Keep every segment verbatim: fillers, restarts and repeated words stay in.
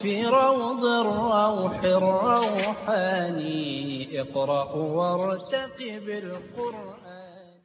في روض الروح الروحاني اقرأ وارتقب القرآن.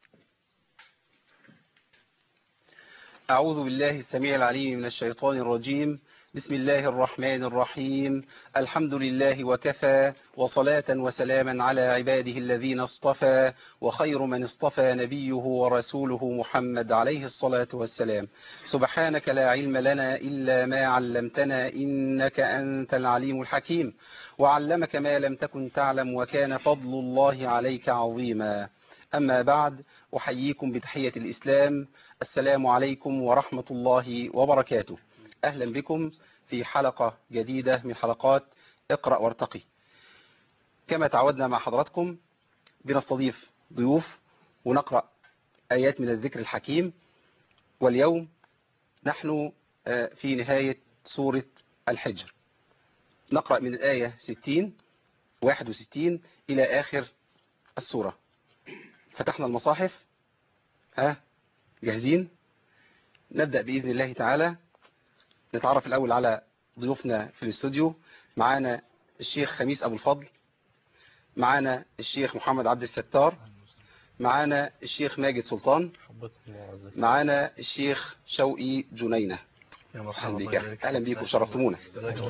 أعوذ بالله السميع العليم من الشيطان الرجيم. بسم الله الرحمن الرحيم. الحمد لله وكفى، وصلاة وسلاما على عباده الذين اصطفى، وخير من اصطفى نبيه ورسوله محمد عليه الصلاة والسلام. سبحانك لا علم لنا إلا ما علمتنا إنك أنت العليم الحكيم، وعلمك ما لم تكن تعلم، وكان فضل الله عليك عظيما. أما بعد، أحييكم بتحية الإسلام. السلام عليكم ورحمة الله وبركاته. أهلا بكم في حلقة جديدة من حلقات اقرأ وارتقي. كما تعودنا مع حضراتكم بنستضيف ضيوف ونقرأ آيات من الذكر الحكيم، واليوم نحن في نهاية سورة الحجر، نقرأ من الآية ستين واحد وستين إلى آخر السورة. فتحنا المصاحف، ها جاهزين؟ نبدأ بإذن الله تعالى. نتعرف الأول على ضيوفنا في الاستوديو. معانا الشيخ خميس أبو الفضل، معانا الشيخ محمد عبد الستار، معانا الشيخ ماجد سلطان، معانا الشيخ شوقي جنينة. أهلا بيك أهلا بيكم، شرفتمونا.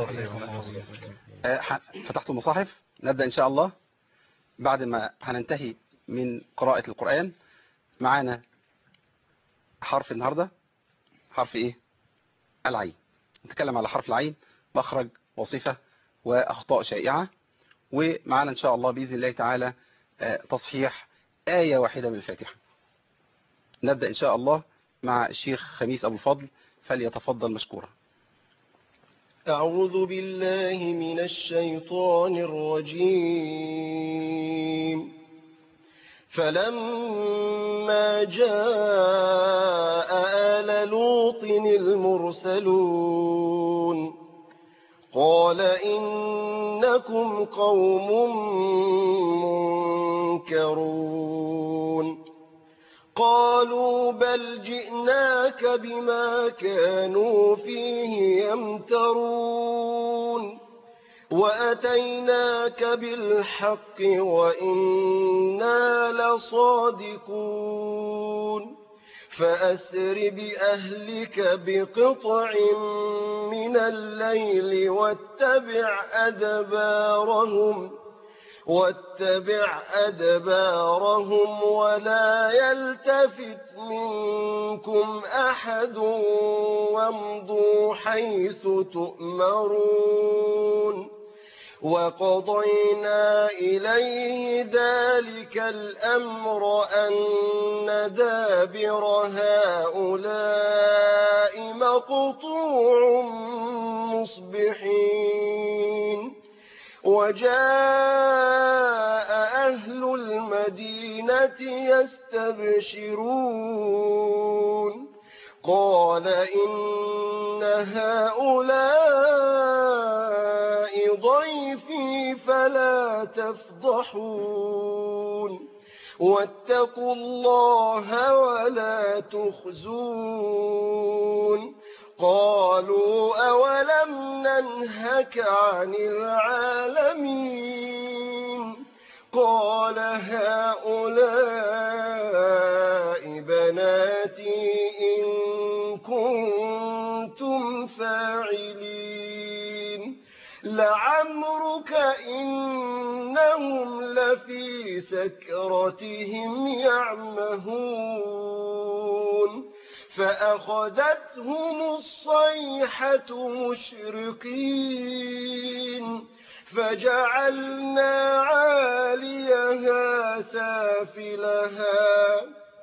فتحتوا المصاحف، نبدأ إن شاء الله. بعد ما هننتهي من قراءة القرآن، معانا حرف النهاردة حرف إيه؟ العين. نتكلم على حرف العين، مخرج وصفة وأخطاء شائعة، ومعنا إن شاء الله بإذن الله تعالى تصحيح آية واحدة من الفاتحة. نبدأ إن شاء الله مع الشيخ خميس أبو الفضل، فليتفضل مشكورا. أعوذ بالله من الشيطان الرجيم. فلما جاء آل لوط المرسلون قال إنكم قوم منكرون. قالوا بل جئناك بما كانوا فيه يمترون وأتيناك بالحق وإنا لصادقون. فأسر بأهلك بقطع من الليل واتبع أدبارهم واتبع أدبارهم ولا يلتفت منكم أحد وامضوا حيث تؤمرون. وقضينا إليه ذلك الأمر أن دابر هؤلاء مقطوع مصبحين. وجاء أهل المدينة يستبشرون قال إن هؤلاء ضيفي فلا تفضحون واتقوا الله ولا تخزون. قالوا أولم ننهك عن العالمين. قال هؤلاء بناتي إن كنتم فاعلين. لعمرك إنهم لفي سكرتهم يعمهون. فأخذتهم الصيحة مشرقين فجعلنا عاليها سافلها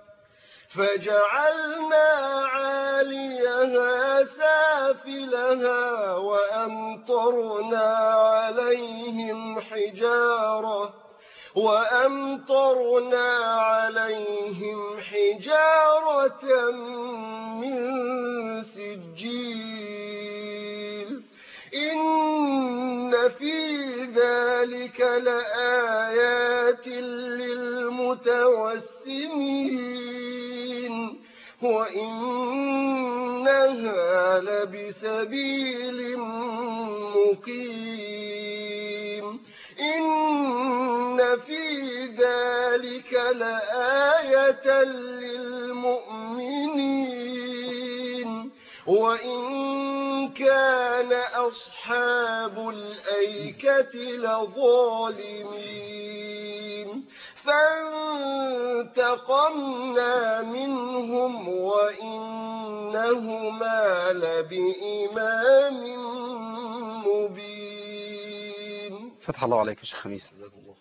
فجعلنا عاليها سافلها وأمطرنا عليهم حجارة وأمطرنا عليهم حجارة من سجيل. إن في ذلك لآيات للمتوسمين وإنها إنها لبسبيل مقيم إن في ذلك لآية للمؤمنين وإن كان أصحاب الأيكة لظالمين فانتقمنا منهم وإنهما لبإمام مبين. فتح الله عليك يا شيخ خميس.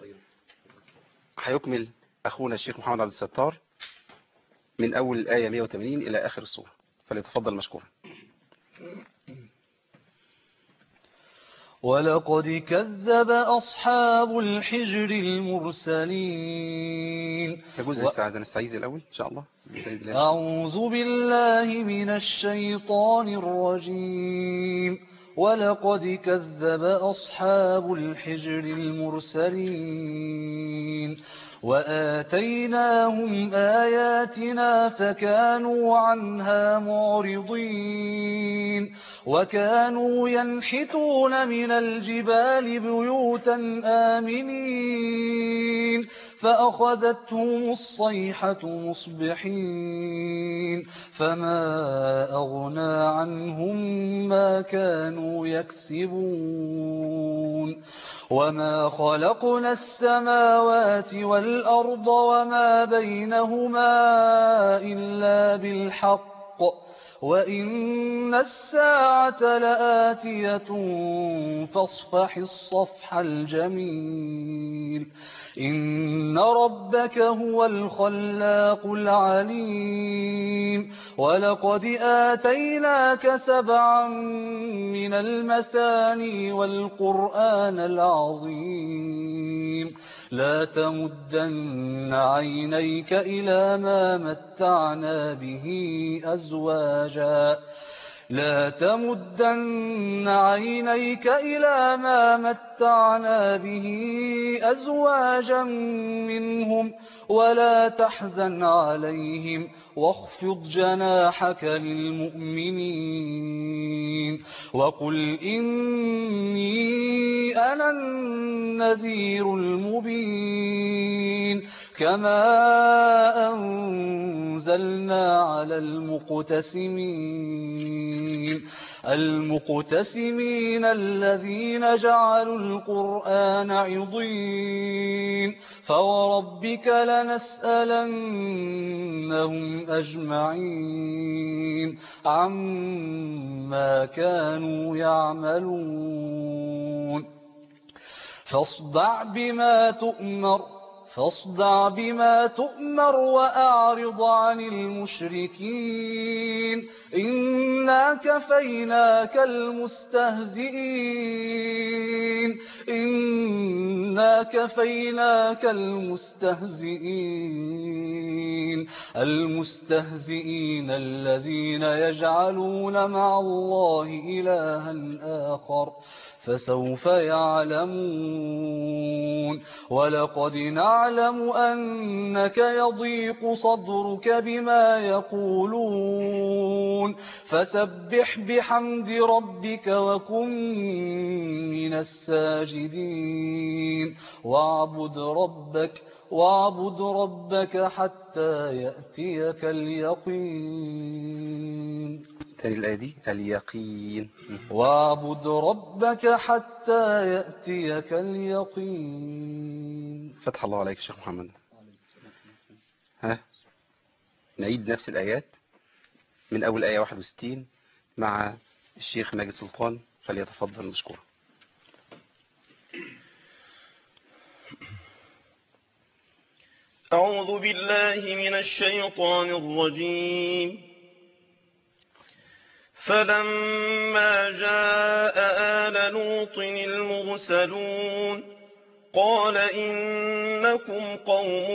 هيكمل أخونا الشيخ محمد عبد الستار من أول الآية مئة وثمانين إلى آخر السورة، فليتفضل مشكورا. ولقد كذب أصحاب الحجر المرسلين. يجوز و... الاستعاذة نستعيذ الأول إن شاء الله. أعوذ بالله من الشيطان الرجيم. ولقد كذب أصحاب الحجر المرسلين وآتيناهم آياتنا فكانوا عنها معرضين وكانوا ينحتون من الجبال بيوتا آمنين فأخذتهم الصيحة مصبحين فما أغنى عنهم ما كانوا يكسبون وما خلقنا السماوات والأرض وما بينهما إلا بالحق وإن الساعة لآتية فاصفح الصفح الجميل إن ربك هو الخلاق العليم ولقد آتيناك سبعا من المثاني والقرآن العظيم لا تمدن عينيك إلى ما متعنا به أزواجا لا تمدن عينيك إلى ما متعنا به أزواجا منهم ولا تحزن عليهم واخفض جناحك للمؤمنين وقل إني أنا النذير المبين كما أنزلنا على المقتسمين المقتسمين الذين جعلوا القرآن عضين فوربك لنسألنهم أجمعين عما كانوا يعملون فاصدع بما تؤمر فاصدع بما تؤمر وأعرض عن المشركين إنا كفيناك المستهزئين إنا كفيناك المستهزئين المستهزئين الذين يجعلون مع الله إلها آخر فسوف يعلمون ولقد نعلم أنك يضيق صدرك بما يقولون فسبح بحمد ربك وكن من الساجدين واعبد ربك واعبد ربك حتى يأتيك اليقين. تاني الآية دي اليقين. واعبد ربك حتى يأتيك اليقين. فتح الله عليك شيخ محمد. ها نعيد نفس الآيات من أول آية واحد وستين مع الشيخ ماجد سلطان، فليتفضل مشكورا. أعوذ بالله من الشيطان الرجيم. فلما جاء آل لوط المرسلون قال إنكم قوم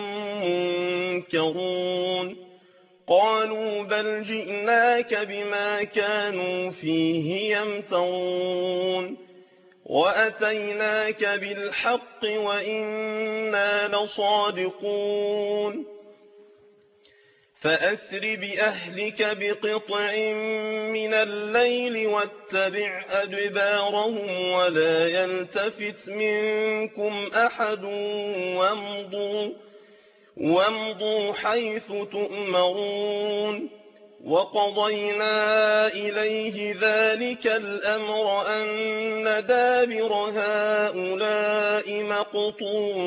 منكرون قالوا بل جئناك بما كانوا فيه يمترون وأتيناك بالحق وإنا لصادقون فأسر بأهلك بقطع من الليل واتبع أدبارهم ولا يلتفت منكم أحد وامضوا, وامضوا حيث تؤمرون وقضينا إليه ذلك الأمر أن دابر هؤلاء مقطوع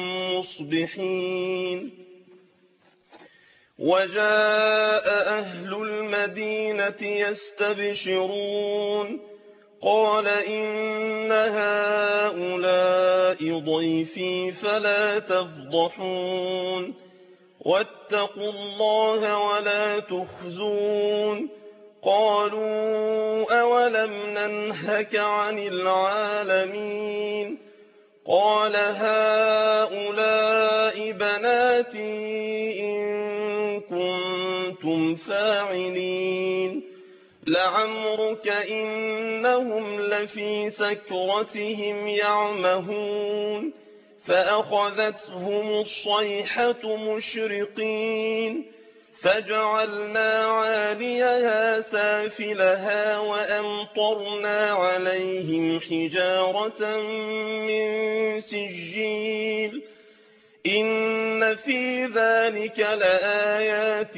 مصبحين. وجاء أهل المدينة يستبشرون قال إن هؤلاء ضيفي فلا تفضحون واتقوا الله ولا تخزون قالوا أولم ننهك عن العالمين قال هؤلاء بناتي إن كنتم فاعلين لعمرك إنهم لفي سكرتهم يعمهون فأخذتهم الصيحة مشرقين فجعلنا عاليها سافلها وأمطرنا عليهم حجارة من سجيل إن في ذلك لآيات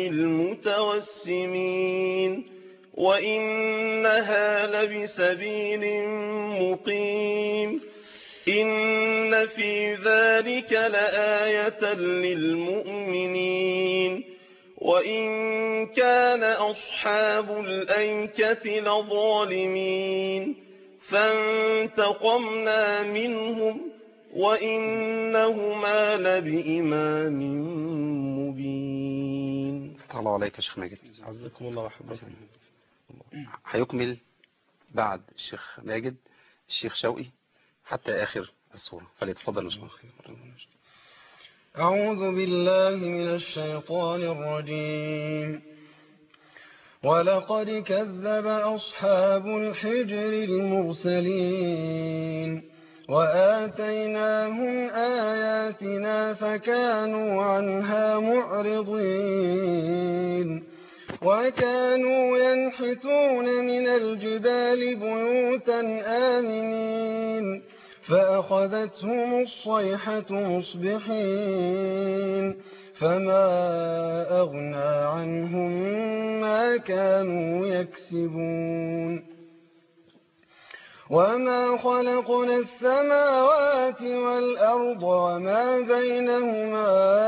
للمتوسمين وإنها لبسبيل مقيم إن في ذلك لآية للمؤمنين وإن كان أصحاب الأيكة لظالمين فانتقمنا منهم وإنهما لبإمام مبين. فتح الله عليك يا شيخ ماجد. عزكم الله وحبكم. هيكمل بعد الشيخ ماجد الشيخ شوقي حتى آخر السورة، فليتفضل مشكور. أعوذ بالله من الشيطان الرجيم. ولقد كذب أصحاب الحجر المرسلين وآتيناهم آياتنا فكانوا عنها معرضين وكانوا ينحتون من الجبال بيوتا آمنين فأخذتهم الصيحة مصبحين فما أغنى عنهم ما كانوا يكسبون وما خلقنا السماوات والأرض وما بينهما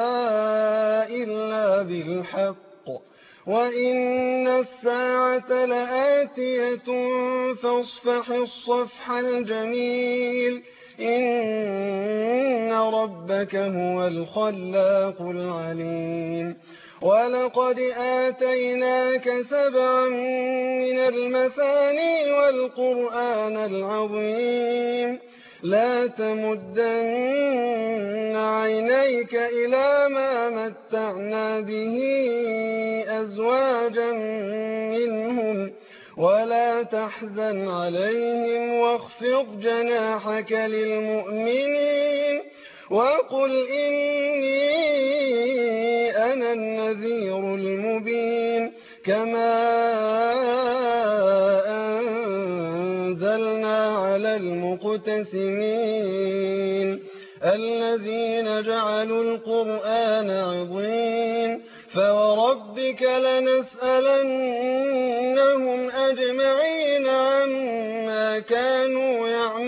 إلا بالحق وإن الساعة لآتية فاصفح الصفح الجميل إن ربك هو الخلاق العليم ولقد آتيناك سبعا من المثاني والقرآن العظيم لا تمدن عينيك إلى ما متعنا به أزواجا منهم ولا تحزن عليهم واخفض جناحك للمؤمنين وقل إني أنا النذير المبين كما أنزلنا على المقتسمين الذين جعلوا القرآن عظيم فوربك لنسألنهم أجمعين عما كانوا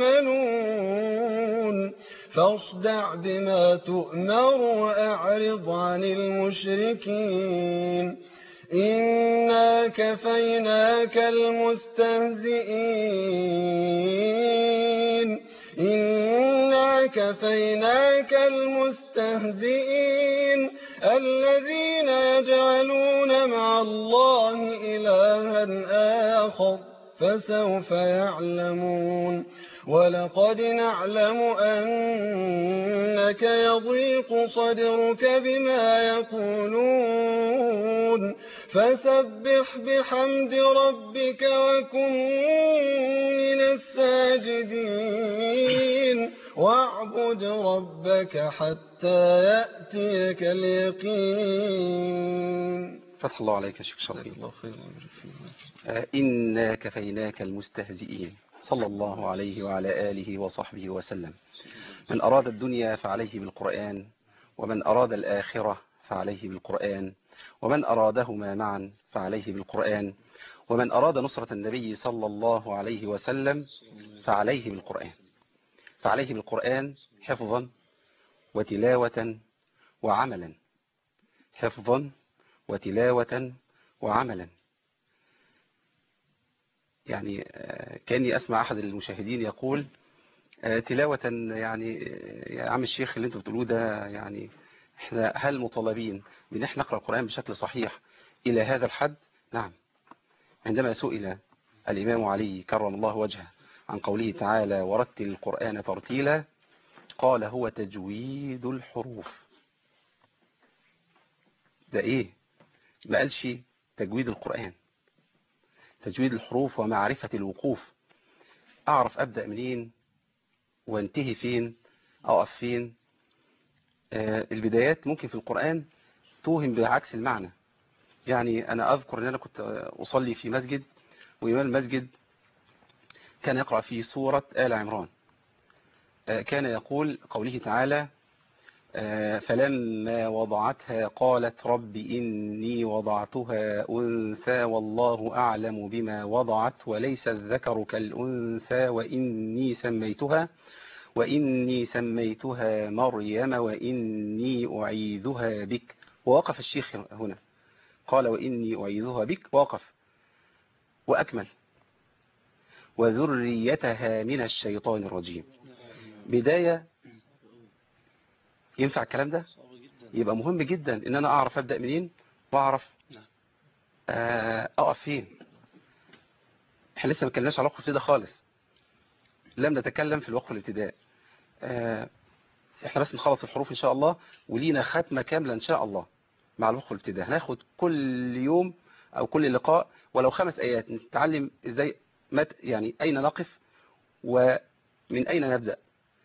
يعملون فاصدع بما تؤمر وأعرض عن المشركين إنا كفيناك المستهزئين إنا كفيناك المستهزئين الذين يجعلون مع الله إلها آخر فسوف يعلمون ولقد نعلم أنك يضيق صدرك بما يقولون فسبح بحمد ربك وكن من الساجدين واعبد ربك حتى حتى يأتيك اليقين. فتح الله عليك يا شيخ شرقي. الله خير ويبارك فيك. آه، إنا كفيناك المستهزئين صلى الله عليه وعلى آله وصحبه وسلم. من أراد الدنيا فعليه بالقرآن، ومن أراد الآخرة فعليه بالقرآن، ومن أرادهما معا فعليه بالقرآن، ومن أراد نصرة النبي صلى الله عليه وسلم فعليه بالقرآن. فعليه بالقرآن حفظا وتلاوة وعملا، حفظا وتلاوة وعملا. يعني كأني أسمع أحد المشاهدين يقول تلاوة، يعني يا عم الشيخ اللي انتوا بتقولوه ده، يعني احنا هل مطالبين بان احنا نقرأ القرآن بشكل صحيح إلى هذا الحد؟ نعم. عندما سئل الإمام علي كرم الله وجهه عن قوله تعالى ورتل القرآن ترتيلا، قال هو تجويد الحروف. ده ايه؟ ما قالش تجويد القرآن، تجويد الحروف ومعرفة الوقوف. أعرف أبدأ منين وانتهي فين، أقف فين. آه البدايات ممكن في القرآن توهم بعكس المعنى. يعني أنا أذكر أن أنا كنت أصلي في مسجد، وإمام المسجد كان يقرأ في سورة آل عمران. آه كان يقول قوله تعالى آه فلما وضعتها قالت رب إني وضعتها أنثى والله أعلم بما وضعت وليس الذكر كالأنثى وإني سميتها وإني سميتها مريم وإني أعيذها بك. ووقف الشيخ هنا، قال وإني أعيذها بك، ووقف وأكمل وذريتها من الشيطان الرجيم. بداية ينفع الكلام ده؟ يبقى مهم جدا إن أنا أعرف أبدأ منين وأعرف أقف فين. احنا لسه ما اتكلمناش على الوقف الابتداء خالص، لم نتكلم في الوقف الابتداء. احنا بس نخلص الحروف ان شاء الله، ولينا ختمة كاملة ان شاء الله مع الوقف الابتداء. هناخد كل يوم او كل لقاء ولو خمس ايات نتعلم ازاي مت يعني اين نقف ومن اين نبدأ.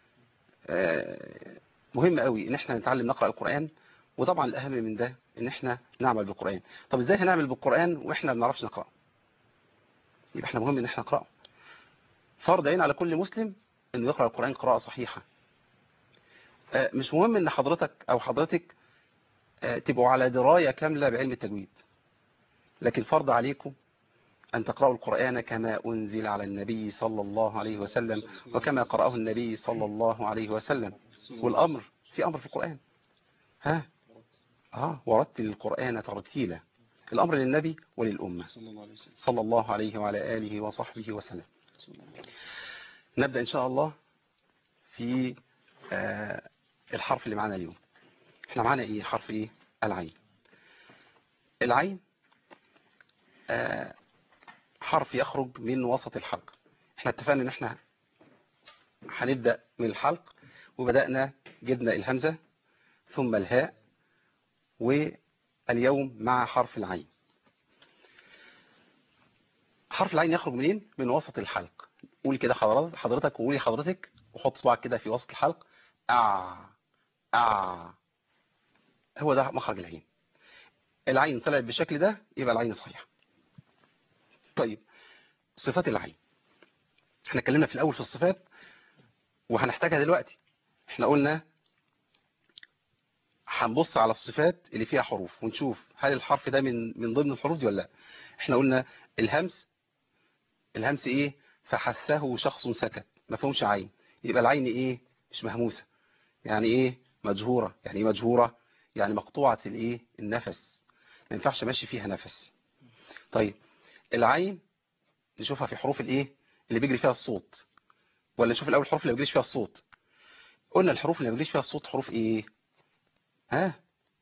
مهم قوي ان احنا نتعلم نقرأ القرآن، وطبعا الاهم من ده ان احنا نعمل بالقرآن. طب ازاي هنعمل بالقرآن واحنا ما بنعرفش نقرأ؟ يبقى احنا مهم ان احنا نقرأه. فرض عين على كل مسلم انه يقرأ القرآن قراءة صحيحة. مش مهم ان حضرتك او حضرتك تبقوا على دراية كاملة بعلم التجويد، لكن فرض عليكم أن تقرأوا القرآن كما أنزل على النبي صلى الله عليه وسلم وكما قرأه النبي صلى الله عليه وسلم. والأمر في أمر في القرآن، ها آه ورتل القرآن ترتيلا. الأمر للنبي وللأمة صلى الله عليه وعلى آله وصحبه وسلم. نبدأ إن شاء الله في آه الحرف اللي معنا اليوم. احنا معنا ايه؟ حرف ايه؟ العين. العين آه حرف يخرج من وسط الحلق. احنا اتفقنا ان احنا هنبدأ من الحلق، وبدأنا جبنا الهمزة ثم الهاء، واليوم مع حرف العين. حرف العين يخرج منين؟ من وسط الحلق. قولي كده حضرتك وقولي حضرتك، وحط صباعك كده في وسط الحلق. آه آه هو ده مخرج العين. العين طلعت بالشكل ده يبقى العين صحيح. طيب صفات العين، احنا اتكلمنا في الاول في الصفات وهنحتاجها دلوقتي. احنا قلنا هنبص على الصفات اللي فيها حروف ونشوف هل الحرف ده من من ضمن الحروف دي ولا لا. احنا قلنا الهمس، الهمس ايه؟ فحثه شخص سكت، ما فهمش عين، يبقى العين ايه؟ مش مهموسه. يعني ايه؟ مجهوره. يعني ايه مجهوره؟ يعني مقطوعه الايه؟ النفس، ما ينفعش ماشي فيها نفس. طيب العين نشوفها في حروف الايه اللي بيجري فيها الصوت، ولا نشوف الاول الحروف اللي ما بيجريش فيها الصوت؟ قلنا الحروف اللي ما بيجريش فيها الصوت حروف ايه؟ ها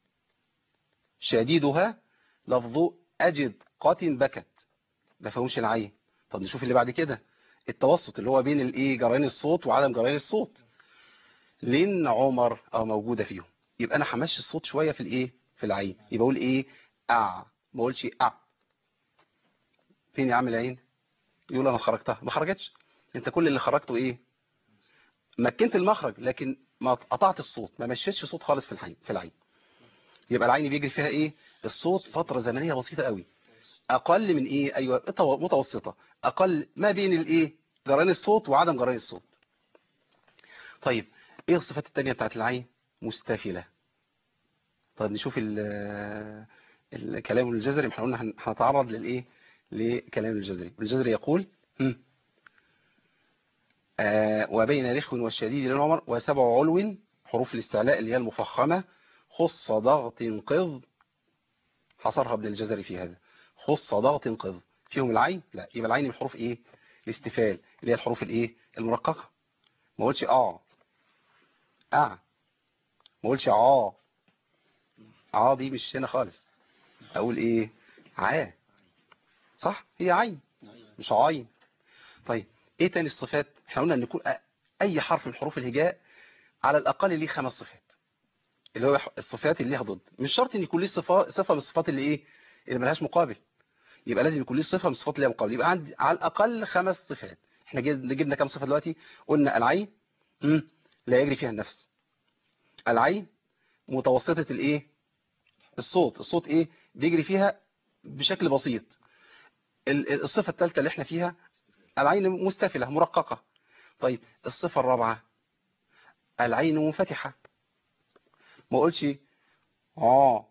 شديدها لفظ اجد قات بكت، ما فهمش العين. طب نشوف اللي بعد كده، التوسط اللي هو بين الايه؟ جريان الصوت وعدم جريان الصوت. لين عمر او موجوده فيهم، يبقى انا همشي الصوت شويه في الايه؟ في العين. يبقى اقول ايه؟ ا، ما اقولش ا. فين يا عم العين؟ يقول انا خرجتها، ما خرجتش. انت كل اللي خرجته ايه؟ مكنت المخرج، لكن ما قطعت الصوت، ما مشيتش صوت خالص في العين في العين يبقى العين بيجري فيها ايه الصوت فترة زمنية بسيطة قوي، اقل من ايه ايوه متوسطة، اقل ما بين الايه جريان الصوت وعدم جريان الصوت. طيب ايه الصفات التانية بتاعت العين؟ مستفلة. طيب نشوف ال الكلام الجزري. احنا قلنا هن- هنتعرض للايه لكلام الجزري. الجزري يقول هم. آه وبين رخو والشديد للعمر وسبع علو، حروف الاستعلاء اللي هي المفخمة، خص ضغط قض، حصرها ابن الجزري في هذا، خص ضغط قض فيهم العين، لا يبقى العين من الحروف ايه الاستفال اللي هي الحروف الايه المرققة. ما قلتش اه اه ما قلتش اه اه دي مش هنا خالص، اقول ايه عاه، صح هي عين مش عين. طيب ايه تاني الصفات؟ احنا قلنا ان يكون أ- اي حرف من حروف الهجاء على الاقل ليه خمس صفات، اللي هو الصفات اللي ليها ضد. مش شرط ان يكون ليه صفه صفه من الصفات اللي ايه اللي ملهاش مقابل، يبقى لازم يكون ليه صفه من الصفات اللي ليها مقابل. يبقى عندي على الاقل خمس صفات. احنا جد- جبنا كام صفه دلوقتي؟ قلنا العين مم، لا يجري فيها النفس، العين متوسطه الايه الصوت، الصوت ايه بيجري فيها بشكل بسيط. ال- ال- الصفه الثالثه اللي احنا فيها العين مستفله مرققه. طيب الصفه الرابعه العين منفتحه، ما قلتش اه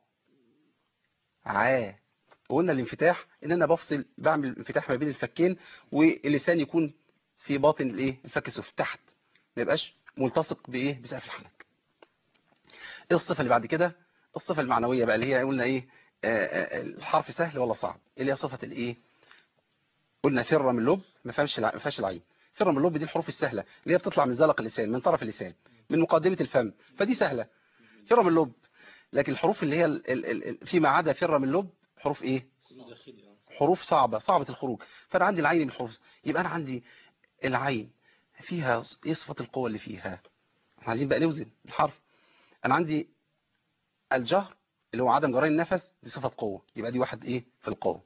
عاه. وقلنا الانفتاح ان انا بفصل بعمل انفتاح ما بين الفكين واللسان يكون في باطن الايه الفك السفلي تحت، ما يبقاش ملتصق بايه بسقف الحنك. ايه الصفه اللي بعد كده؟ الصفه المعنويه بقى اللي هي قلنا ايه آه، آه، الحرف سهل ولا صعب، اللي هي صفه الايه قلنا فر من اللب ما فهمش الع- ما فيهاش العين. فر من اللب دي الحروف السهله اللي هي بتطلع من زلق اللسان من طرف اللسان من مقدمه الفم، فدي سهله فر من اللب. لكن الحروف اللي هي ال- ال- ال- ال- فيما عدا فر من اللب حروف ايه حروف صعبة صعبة الخروج. فأنا عندي العين من الحروف، يبقى أنا عندي العين فيها إيه صفة القوة اللي فيها؟ احنا عايزين بقى نوزن الحرف. أنا عندي الجهر اللي هو عدم جرين النفس، دي صفة قوة، يبقى دي واحد إيه في القوة.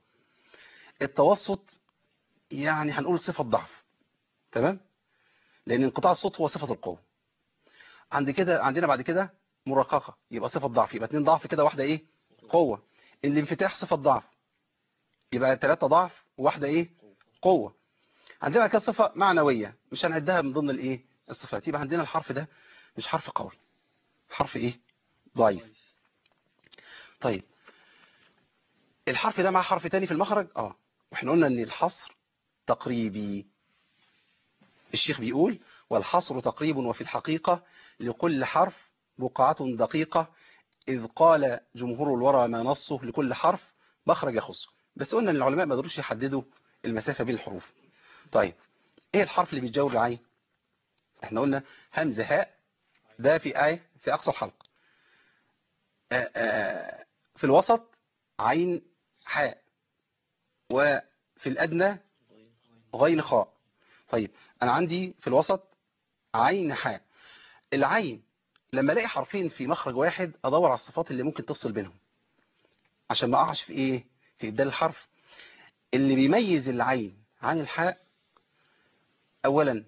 التوسط يعني هنقول صفة ضعف، تمام، لأن انقطاع الصوت هو صفة القوة. عند كده عندنا بعد كده مرققة يبقى صفة ضعف، يبقى اتنين ضعف كده واحدة إيه قوة. الانفتاح صفة ضعف، يبقى ثلاثة ضعف وواحدة إيه قوة. عندنا كده صفة معنوية مش هنعدها من ضمن الايه الصفات، يبقى عندنا الحرف ده مش حرف قوي، حرف ايه ضعيف. طيب الحرف ده مع حرف تاني في المخرج اه واحنا قلنا ان الحصر تقريبي. الشيخ بيقول والحصر تقريب وفي الحقيقة لكل حرف بقعة دقيقة، إذ قال جمهور الورى ما نصه لكل حرف مخرج يخصه. بس قلنا ان العلماء ما قدروش يحددوا المسافة بين الحروف. طيب ايه الحرف اللي بيتجاوب العين؟ احنا قلنا همزة هاء ده في آية في أقصى الحلق، آآ آآ في الوسط عين حاء، وفي الأدنى غين خاء. طيب أنا عندي في الوسط عين حاء. العين لما الاقي حرفين في مخرج واحد أدور على الصفات اللي ممكن تفصل بينهم عشان ما أقعش في إيه في إبدال الحرف. اللي بيميز العين عن الحاء أولا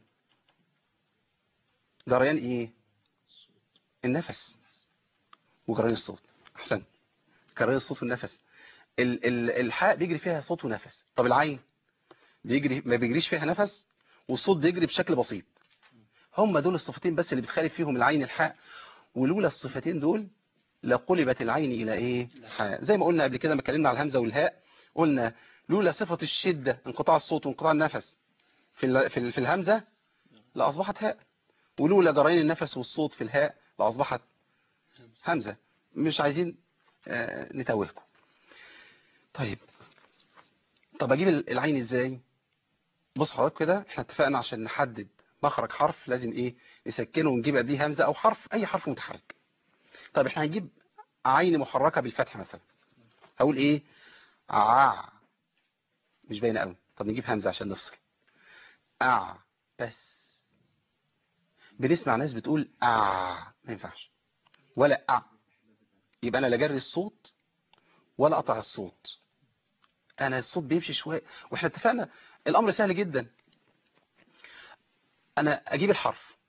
جريان إيه النفس وجريان الصوت. أحسن، جريان الصوت والنفس. ال- ال- الحاء بيجري فيها صوت ونفس. طب العين بيجري ما بيجريش فيها نفس والصوت بيجري بشكل بسيط. هم دول الصفتين بس اللي بتخالف فيهم العين الحاء، ولولا الصفتين دول لقلبت العين الى ايه حاء. زي ما قلنا قبل كده ما اتكلمنا على الهمزه والهاء، قلنا لولا صفه الشده انقطاع الصوت وانقطاع النفس في ال- في ال- في الهمزه لاصبحت هاء، ولولا جرين النفس والصوت في الهاء لاصبحت همزه. مش عايزين آه، نتوهكم. طيب طب اجيب العين ازاي؟ بص حضرتك كده احنا اتفقنا عشان نحدد مخرج حرف لازم ايه نسكنه ونجيب قبليه همزة او حرف اي حرف متحرك. طب احنا هنجيب عين محركة بالفتح مثلا، هقول ايه ع، مش باينه قوي. طب نجيب همزة عشان نفصل ع بس. بنسمع ناس بتقول ع ما ينفعش ولا ع، يبقى انا لا جري الصوت ولا قطع الصوت، انا الصوت بيمشي شويه. واحنا اتفقنا الامر سهل جدا، انا اجيب الحرف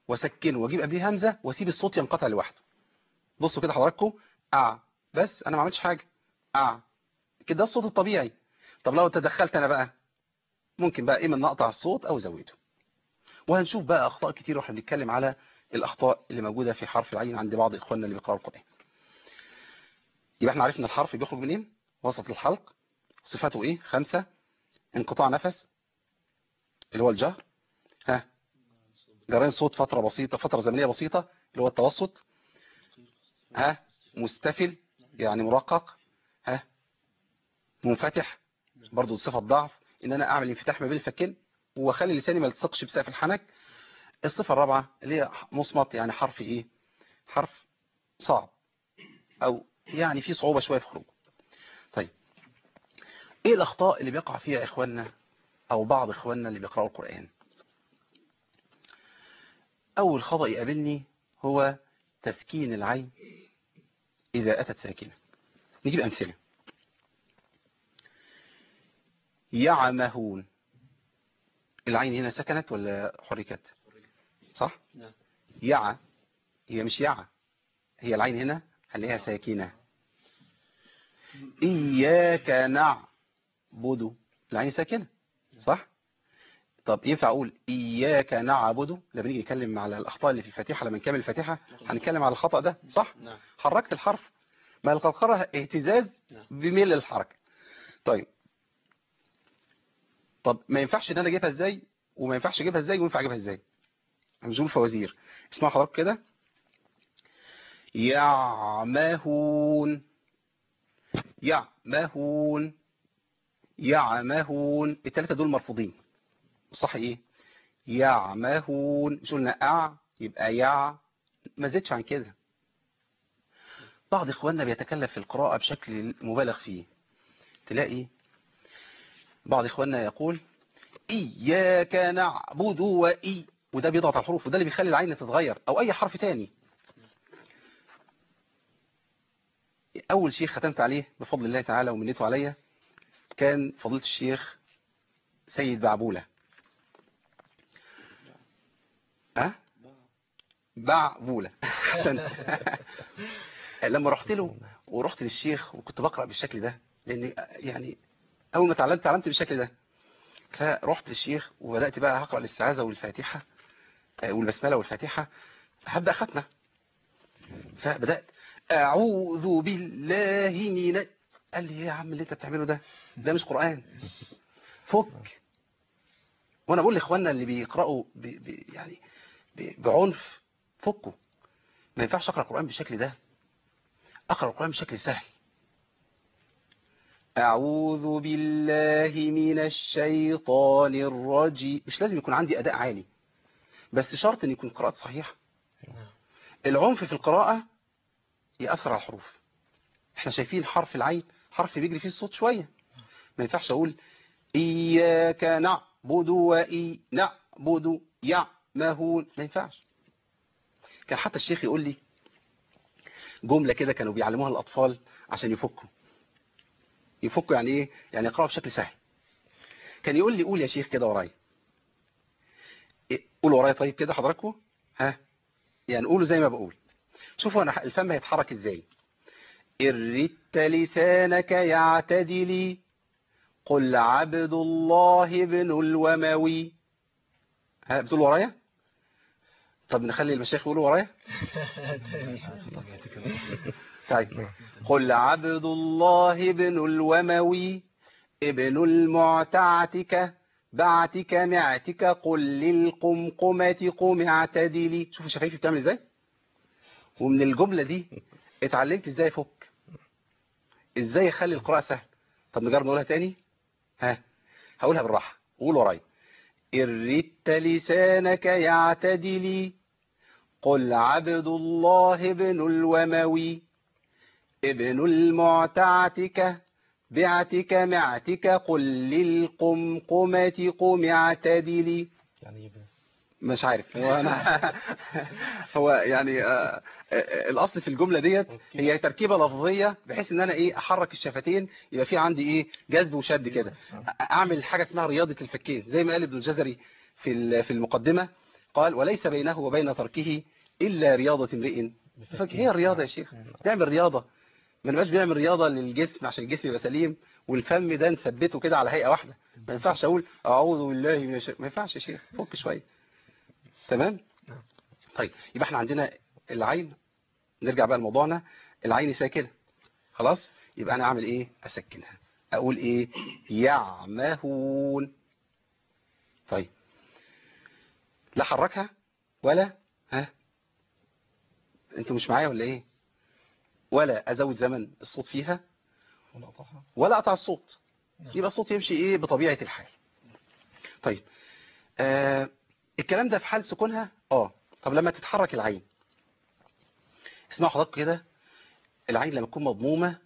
واسكنه واجيب قبليه همزه واسيب الصوت ينقطع لوحده. بصوا كده حضراتكم، ا بس انا ما عملتش حاجه، ا كده ده الصوت الطبيعي. طب لو تدخلت انا بقى ممكن بقى اما نقطع الصوت او ازوده. وهنشوف بقى اخطاء كتير واحنا بنتكلم على الاخطاء اللي موجوده في حرف العين عند بعض اخواننا اللي بيقراوا القران. يبقى احنا عرفنا الحرف بيخرج منين، وسط الحلق، صفاته ايه، خمسة، انقطاع نفس اللي هو الجهر، ها جرين صوت فترة بسيطة، فترة زمنية بسيطة اللي هو التوسط، ها مستفل يعني مرقق، ها منفتح برضو صفة ضعف ان انا اعمل انفتاح ما بين الفكين واخلي لساني ما يلتصقش بسقف الحنك. الصفة الرابعة اللي هي مصمت، يعني حرف ايه، حرف صعب او يعني في صعوبة شوية في خروجه. طيب ايه الاخطاء اللي بيقع فيها اخواننا او بعض اخواننا اللي بيقرأوا القرآن؟ اول خطأ يقابلني هو تسكين العين اذا اتت ساكنة. نجيب امثلة. يعمهون، العين هنا سكنت ولا حركت؟ صح؟ يع، هي مش يع، هي العين هنا هنلاقيها ساكنة. إياك نعبد، العين ساكنة صح؟ طب ينفع أقول إياك نعبد؟ لما نيجي نتكلم على الأخطاء اللي في الفاتحة لما نكمل الفاتحة هنتكلم على الخطأ ده صح؟ حركت الحرف، ما القرقرة اهتزاز بميل الحركة. طيب طب ما ينفعش ان انا اجيبها ازاي وما ينفعش اجيبها ازاي وينفع اجيبها ازاي؟ هنزول فوازير. اسمعوا حضرتك كده، يعمهون، يعمهون، يعمهون، الثلاثه دول مرفوضين. الصح ايه؟ يعمهون. مش قلنا اع يبقى يع، ما زدش عن كده. بعض اخواننا بيتكلف في القراءه بشكل مبالغ فيه. تلاقي بعض اخواننا يقول إياك نعبد وإي، وده بيضغط على الحروف، وده اللي بيخلي العين تتغير أو أي حرف تاني. أول شيخ ختمت عليه بفضل الله تعالى ومنته عليا كان فضيلة الشيخ سيد بعبولة. أه؟ بعبولة. لما رحت له ورحت للشيخ وكنت بقرأ بالشكل ده، لأن يعني أول ما تعلمت تعلمت بالشكل ده، فرحت للشيخ وبدأت بقى هقرأ الاستعاذة والفاتحة والبسملة والفاتحة، هبدأ ختمة. فبدأت أعوذ بالله من، قال لي ايه يا عم اللي انت بتعمله ده، ده مش قرآن، فك. وانا بقول لاخواننا اللي بيقرأوا ب... ب... يعني ب... بعنف، فكوا. ما ينفعش اقرأ القرآن بالشكل ده، اقرأ القرآن بشكل سهل. أعوذ بالله من الشيطان الرجيم، مش لازم يكون عندي أداء عالي، بس شرط ان يكون قراءة صحيحة. العنف في القراءة يأثر على الحروف. احنا شايفين حرف العين حرف بيجري فيه الصوت شوية، ما ينفعش اقول إياك نعبد وإي نعبد يعمهون، ما ينفعش. كان حتى الشيخ يقول لي جملة كده كانوا بيعلموها الأطفال عشان يفكوا. يفكوا يعني إيه؟ يعني يقرأوا بشكل سهل. كان يقول لي قول يا شيخ كده ورايا. إيه؟ قول ورايا طيب كده حضراتكم، ها يعني قولوا زي ما بقول. شوفوا أنا الفم هيتحرك إزاي. إردت لسانك يعتدلي، قل عبد الله ابن الوموي. ها بتقول ورايا؟ طب نخلي المشايخ يقولوا ورايا. طيب قل عبد الله ابن الوموي ابن المعتعتك بعتك معتك قل للقمقمة قم اعتدلي. شوف الشفايف بتعمل ازاي. ومن الجملة دي اتعلمت ازاي افك، ازاي اخلي القراءة سهل. طب نجرب نقولها تاني. ها هقولها بالراحة، قول ورايا. إردت لسانك يعتدلي، قل عبد الله ابن الوموي ابن المعتعتك بعتك معتك قل للقمقمة قم اعتدلي. يعني مش عارف هو انا هو يعني آه آه الاصل في الجمله ديت هي تركيبه لفظيه بحيث ان انا ايه احرك الشفتين يبقى في عندي ايه جذب وشد كده، اعمل حاجه اسمها رياضه الفكين زي ما قال ابن الجزري في في المقدمه. قال وليس بينه وبين تركه إلا رياضة امرئ. هي الرياضة يا شيخ، تعمل رياضة، ما نبقاش بيعمل رياضة للجسم عشان الجسم يبقى سليم والفم ده نثبته كده على هيئة واحدة. ما ينفعش أقول أعوذ بالله من الشيطان، ما ينفعش يا شيخ، فك شوية. تمام. طيب يبقى احنا عندنا العين، نرجع بقى لموضوعنا، العين ساكنة خلاص، يبقى أنا أعمل إيه؟ أسكنها، أقول إيه؟ يعمهون. طيب لا حركها ولا ها، انتوا مش معايا ولا ايه؟ ولا ازود زمن الصوت فيها ولا اقطع الصوت، يبقى الصوت يمشي ايه بطبيعة الحال. طيب آه الكلام ده في حال سكونها. اه طب لما تتحرك العين، اسمعوا حضرتك كده، العين لما تكون مضمومة،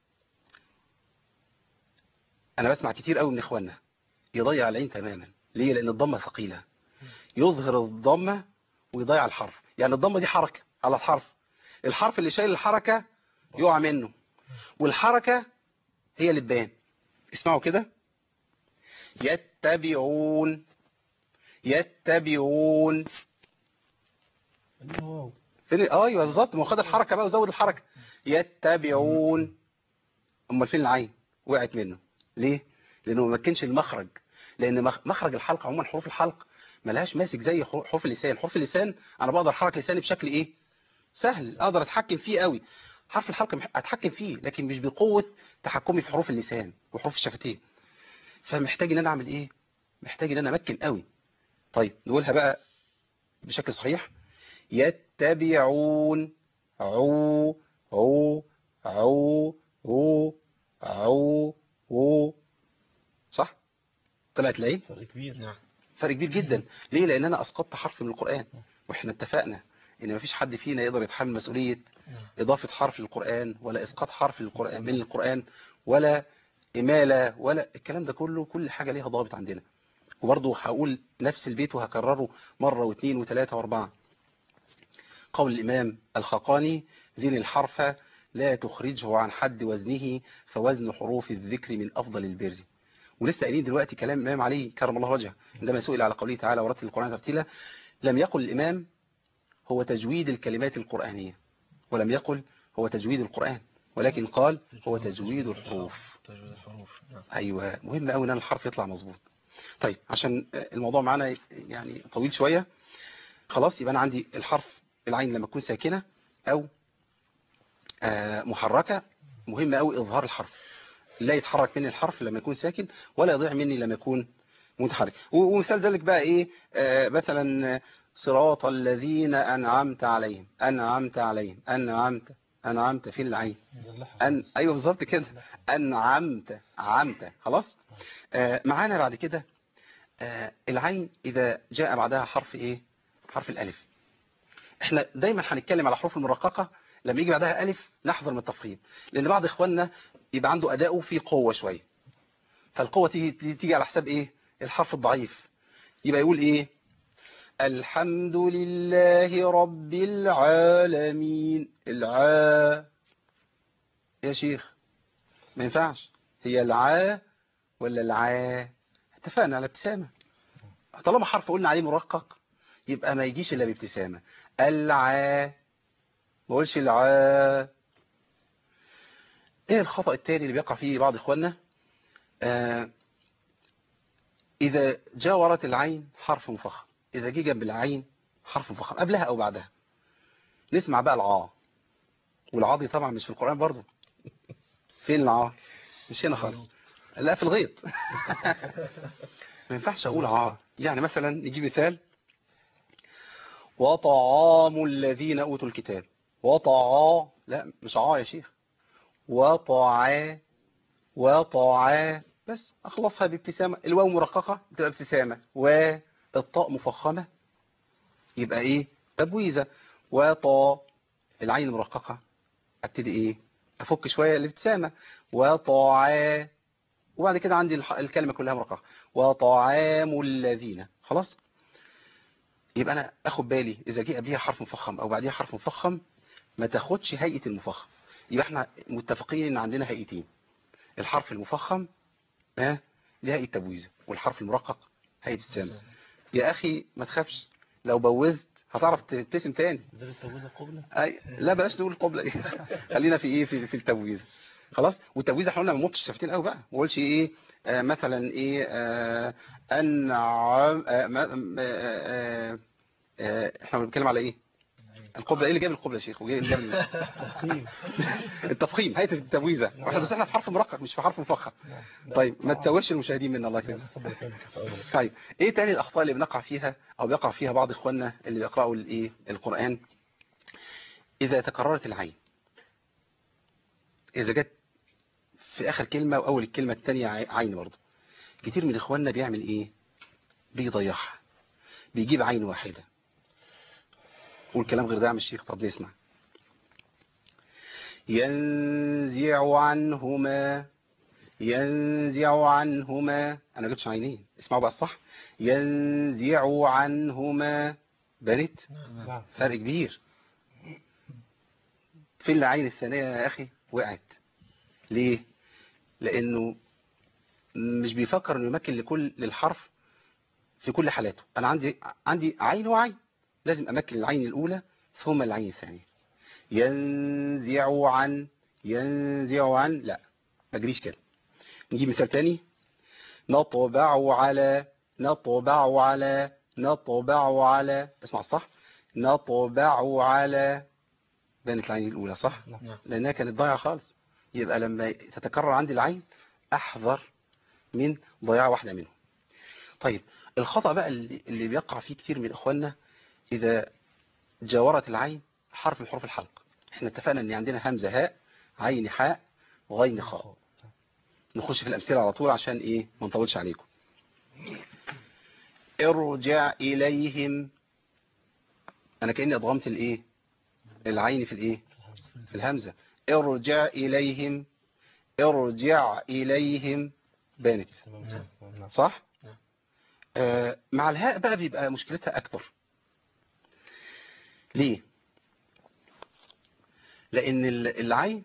انا بسمع كتير قوي من اخواننا يضيع العين تماما. ليه؟ لان الضمة ثقيلة، يظهر الضمة ويضيع الحرف. يعني الضمة دي حركة على الحرف، الحرف اللي شايل الحركة يقع منه، والحركة هي اللي تبان. اسمعوا كده، يتبعون يتبعون. فين؟ ايوه بالظبط، ما هو خد الحركة بقى وزود الحركة. يتبعون. امال فين العين؟ وقعت منه. ليه؟ لانه ما مكنش المخرج، لان مخرج الحلق عموما، حروف الحلق ملهاش ماسك زي حروف اللسان. حروف اللسان انا بقدر احرك لساني بشكل ايه؟ سهل، اقدر اتحكم فيه قوي. حرف الحلق اتحكم فيه لكن مش بقوة تحكمي في حروف اللسان وحروف الشفتين. فمحتاج ان انا اعمل ايه؟ محتاج ان انا امكن قوي. طيب نقولها بقى بشكل صحيح. يتبعون. عو عو عو عو عو عو. صح؟ طلعت العين؟ فرق كبير. نعم فرق كبير جدا. ليه؟ لان انا اسقطت حرف من القرآن، واحنا اتفقنا ان مفيش حد فينا يقدر يتحمل مسؤولية اضافة حرف للقرآن، ولا اسقاط حرف للقرآن من القرآن، ولا امالة، ولا الكلام ده كله. كل حاجة ليها ضابط عندنا. وبرضه هقول نفس البيت وهكرره مرة واثنين وثلاثة واربعة. قول الامام الخقاني: زين الحرف لا تخرجه عن حد وزنه، فوزن حروف الذكر من افضل البر. ولسه قايلين دلوقتي كلام الامام علي كرم الله وجهه عندما سئل على قوله تعالى ورتل القرآن ترتيلا، لم يقل الامام هو تجويد الكلمات القرآنية، ولم يقل هو تجويد القرآن، ولكن قال هو تجويد الحروف. تجويد الحروف. نعم. ايوه، مهم قوي ان الحرف يطلع مظبوط. طيب عشان الموضوع معنا يعني طويل شوية، خلاص يبقى انا عندي الحرف العين لما تكون ساكنة او آه محركة، مهم قوي اظهار الحرف، لا يتحرك مني الحرف لما يكون ساكن ولا يضيع مني لما يكون متحرك. ومثال ذلك بقى ايه؟ آه مثلا صراط الذين انعمت عليهم، انعمت عليهم، انعمت انعمت فين العين؟ أن... ايوه بالظبط كده، انعمت عمت. خلاص. آه معانا بعد كده آه العين اذا جاء بعدها حرف ايه؟ حرف الالف. احنا دايما هنتكلم على حروف المرققة، لما يجي بعدها الف نحذر من التفخيم، لان بعض اخواننا يبقى عنده اداؤه فيه قوة شوية، فالقوة تيجي تيجي على حساب ايه؟ الحرف الضعيف. يبقى يقول ايه؟ الحمد لله رب العالمين. العا يا شيخ ما ينفعش، هي العا ولا العا؟ اتفقنا على ابتسامة، طالما حرف قلنا عليه مرقق يبقى ما يجيش الا بابتسامة. العا، ما اقولش العا. ايه الخطأ التاني اللي بيقع فيه بعض اخواننا؟ آه اذا جاء ورا العين حرف مفخم، اذا جه جنب العين حرف مفخم قبلها او بعدها، نسمع بقى العا. والعا دي طبعا مش في القرآن برضو. فين العا؟ مش هنا خالص، لا في الغيط. ما ينفعش اقول عا. يعني مثلا نجيب مثال: وطعام الذين اوتوا الكتاب. وطعا، لا مش عا يا شيخ، وطعا وطعا، بس اخلصها بابتسامة. الواو مرققة بتبقى ابتسامة، والطاء مفخمة يبقى ايه؟ تبويزة. وطا، العين مرققة ابتدي ايه؟ افك شوية الابتسامة. وطعا، وبعد كده عندي الكلمة كلها مرققة. وطعام الذين. خلاص. يبقى انا اخد بالي اذا جه قبليها حرف مفخم او بعديها حرف مفخم ما تاخدش هيئة المفخم. يبقى احنا متفقين ان عندنا هيئتين: الحرف المفخم ها ليه هيئة تبويزة، والحرف المرقق هيئة ابتسامة. يا اخي ما تخافش، لو بوزت هتعرف تبتسم تاني. ده التوبيزة قبلة. أي لا بلاش نقول قبلة. خلينا في ايه في, في التبويزه. خلاص. والتبويزه احنا قلنا ما نمطش الشفتين قوي بقى، ما اقولش ايه آه مثلا ايه آه انعم آه آه آه آه احنا بنتكلم على ايه القبلة. ايه اللي جاب القبلة يا شيخ وايه اللي جاب التفخيم؟ التفخيم هيئة التبويزة. واحنا بس احنا في حرف مرقق مش في حرف مفخم. طيب ما تتوهش المشاهدين منا الله يكرمك. طيب ايه تاني الاخطاء اللي بنقع فيها او بيقع فيها بعض اخواننا اللي بيقرأوا الايه القرآن؟ اذا تكررت العين، اذا جت في اخر كلمة واول الكلمة الثانية عين برضه، كتير من اخواننا بيعمل ايه؟ بيضيعها، بيجيب عين واحدة. قول كلام غير ده يا عم الشيخ. طب نسمع. ينزع عنهما، ينزع عنهما. انا جبتش عينين، اسمعوا بقى الصح. ينزع عنهما بنت، فرق كبير. فين العين الثانية يا اخي؟ وقعت. ليه؟ لانه مش بيفكر انه يمكن لكل للحرف في كل حالاته. انا عندي عندي عين وعين، لازم امكن العين الاولى ثم العين الثانية. ينزع عن، ينزع عن، لا ما اجريش كده. نجيب مثال تاني. نطبع على، نطبع على، نطبع على. اسمع الصح. نطبع على، بانت العين الأولى صح؟ لأنها كانت ضايعة خالص. يبقى لما تتكرر عندي العين أحذر من ضياع واحدة منهم. طيب الخطأ بقى اللي, اللي بيقع فيه كتير من إخواننا إذا جاورت العين حرف من حروف الحلق. احنا اتفقنا ان عندنا همزة هاء، عين حاء، غين خاء. نخش في الأمثلة على طول عشان ايه ما نطولش عليكم. ارجع إليهم، انا كأني اضغمت الايه العين في الايه في الهمزة. ارجع إليهم، ارجع إليهم بانت صح. آه مع الهاء بقى بيبقى مشكلتها اكبر. ليه؟ لان العين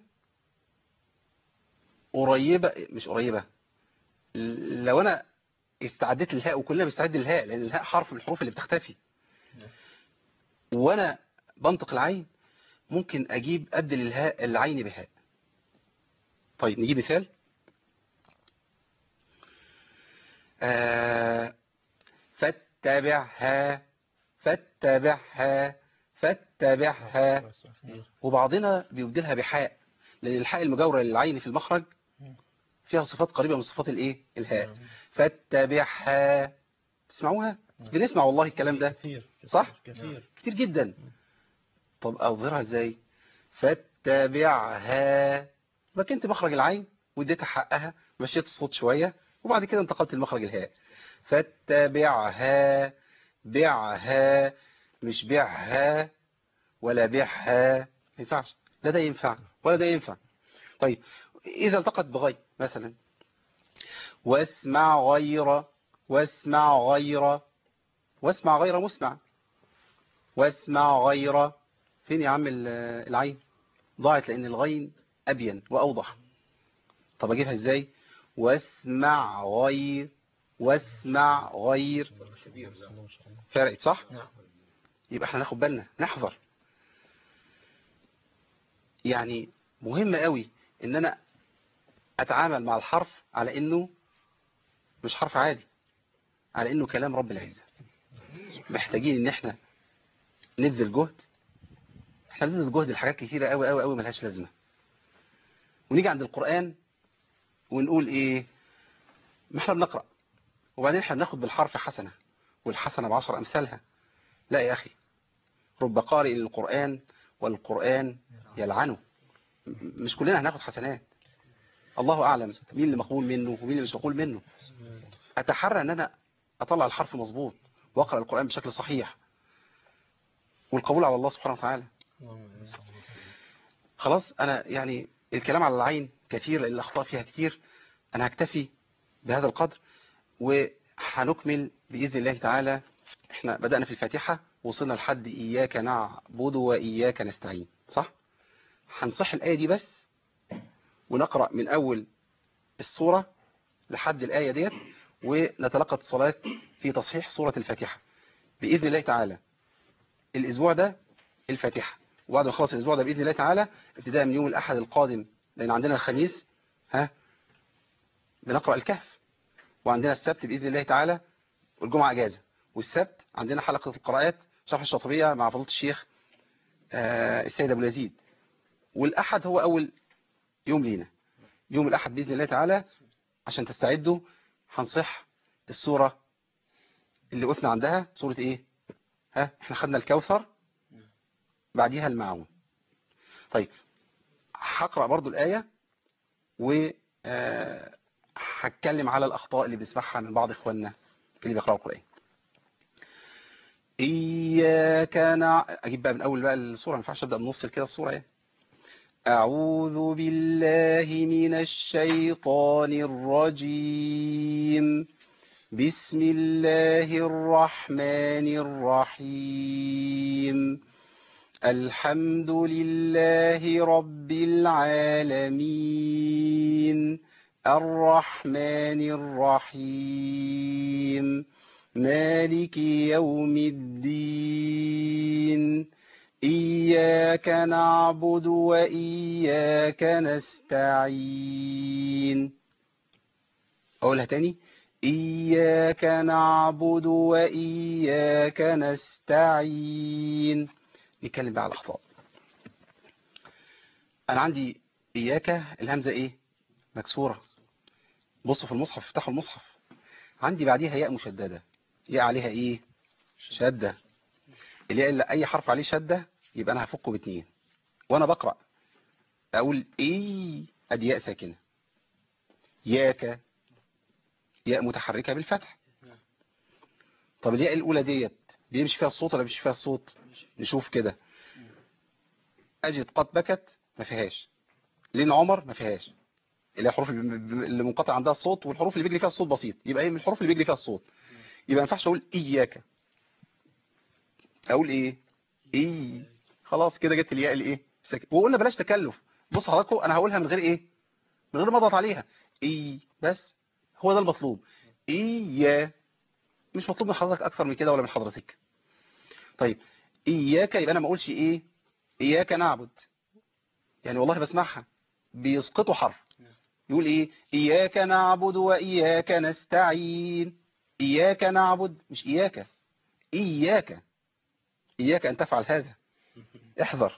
قريبة، مش قريبة. لو انا استعدت للهاء، وكلنا بنستعد للهاء لان الهاء حرف من الحروف اللي بتختفي، وانا بنطق العين ممكن اجيب ابدل الهاء العين بهاء. طيب نجيب مثال. آه فاتبعها، فاتبعها، فاتبعها. وبعضنا بيبدلها بحاء لان الحاء المجاورة للعين في المخرج فيها صفات قريبة من صفات الايه الهاء. فاتبعها. تسمعوها؟ بنسمع والله الكلام ده صح؟ كثير كتير جدا. طب اظهرها ازاي؟ فاتبعها. مكنت مخرج العين واديتها حقها، مشيت الصوت شوية وبعد كده انتقلت لمخرج الهاء. فاتبعها، بعها، مش بعها ولا بعها. ما ينفعش، لا ده ينفع ولا ده ينفع. طيب إذا التقت بغي مثلا، واسمع غير، واسمع غير، واسمع غير مسمع، واسمع غير. فين يا عم العين؟ ضاعت لأن الغين أبين وأوضح. طب أجيبها إزاي؟ واسمع غير، واسمع غير. فرقت صح؟ يبقى احنا ناخد بالنا، نحذر. يعني مهم قوي ان انا اتعامل مع الحرف على انه مش حرف عادي، على انه كلام رب العزة. محتاجين ان احنا نبذل جهد. احنا بنبذل جهد لحاجات كثيرة قوي قوي قوي ملهاش لازمة، ونيجي عند القرآن ونقول ايه؟ ما احنا بنقرأ وبعدين احنا بناخد بالحرف حسنة والحسنة بعشر امثالها. لا يا اخي، رب قارئ للقرآن والقرآن يلعنه. مش كلنا هناخد حسنات. الله اعلم مين اللي مقبول منه ومين اللي مش مقبول منه. اتحرى ان انا اطلع الحرف مظبوط واقرأ القرآن بشكل صحيح، والقبول على الله سبحانه وتعالى. خلاص انا يعني الكلام على العين كثير لان الاخطاء فيها كتير. انا هكتفي بهذا القدر وهنكمل باذن الله تعالى. احنا بدأنا في الفاتحة وصلنا لحد اياك نعبد واياك نستعين صح؟ هنصح الآية دي بس ونقرأ من اول السورة لحد الآية ديت ونتلقى اتصالات في تصحيح سورة الفاتحة بإذن الله تعالى. الاسبوع ده الفاتحة، وبعد ما نخلص الاسبوع ده باذن الله تعالى ابتداء من يوم الاحد القادم، لان عندنا الخميس ها بنقرأ الكهف، وعندنا السبت باذن الله تعالى والجمعة اجازة، والسبت عندنا حلقة القراءات شرح الشاطبية مع فضيلة الشيخ آه السيد ابو اليزيد، والاحد هو اول يوم لينا. يوم الاحد باذن الله تعالى عشان تستعدوا هنصح السورة اللي وقفنا عندها، سورة ايه؟ ها احنا خدنا الكوثر بعديها الماعون. طيب هقرأ برضو الآية و آه، هتكلم على الأخطاء اللي بنسمعها من بعض إخواننا اللي بيقرأوا القرآن. إياك نع... أجيب بقى من أول بقى السورة، ما ينفعش أبدأ من نص كده السورة يعني. أعوذ بالله من الشيطان الرجيم، بسم الله الرحمن الرحيم، الحمد لله رب العالمين، الرحمن الرحيم، مالك يوم الدين، إياك نعبد وإياك نستعين. أقولها تاني، إياك نعبد وإياك نستعين. نتكلم بقى على الأخطاء. أنا عندي إياك الهمزة إيه؟ مكسورة. بصوا في المصحف، افتحوا المصحف، عندي بعديها ياء مشددة، ياء عليها إيه؟ شدة. الياء اللي أي حرف عليه شدة يبقى أنا هفكه باتنين، وأنا بقرأ أقول إيه، أدي ياء ساكنة. ياك ياء متحركة بالفتح. طب الياء الأولى ديت بيمشي فيها الصوت ولا بيمشي فيها الصوت؟ نشوف كده. أجد قد بكت ما فيهاش، لين عمر ما فيهاش، اللي هي الحروف اللي منقطع عندها الصوت، والحروف اللي بيجري فيها الصوت بسيط، يبقى هي من الحروف اللي بيجري فيها الصوت. يبقى ما ينفعش اقول اياك، اقول ايه؟ اي. خلاص كده جت الياء الايه ساكن. وقلنا بلاش تكلف. بص حضراتكم انا هقولها من غير ايه، من غير ما اضغط عليها، اي بس، هو ده المطلوب. ايا، مش مطلوب من حضرتك اكتر من كده ولا من حضرتك. طيب اياك يبقى انا ما اقولش ايه، اياك نعبد، يعني والله بسمعها بيسقطوا حرف، يقول ايه؟ اياك نعبد واياك نستعين. اياك نعبد مش اياك، اياك، اياك ان تفعل هذا، احذر.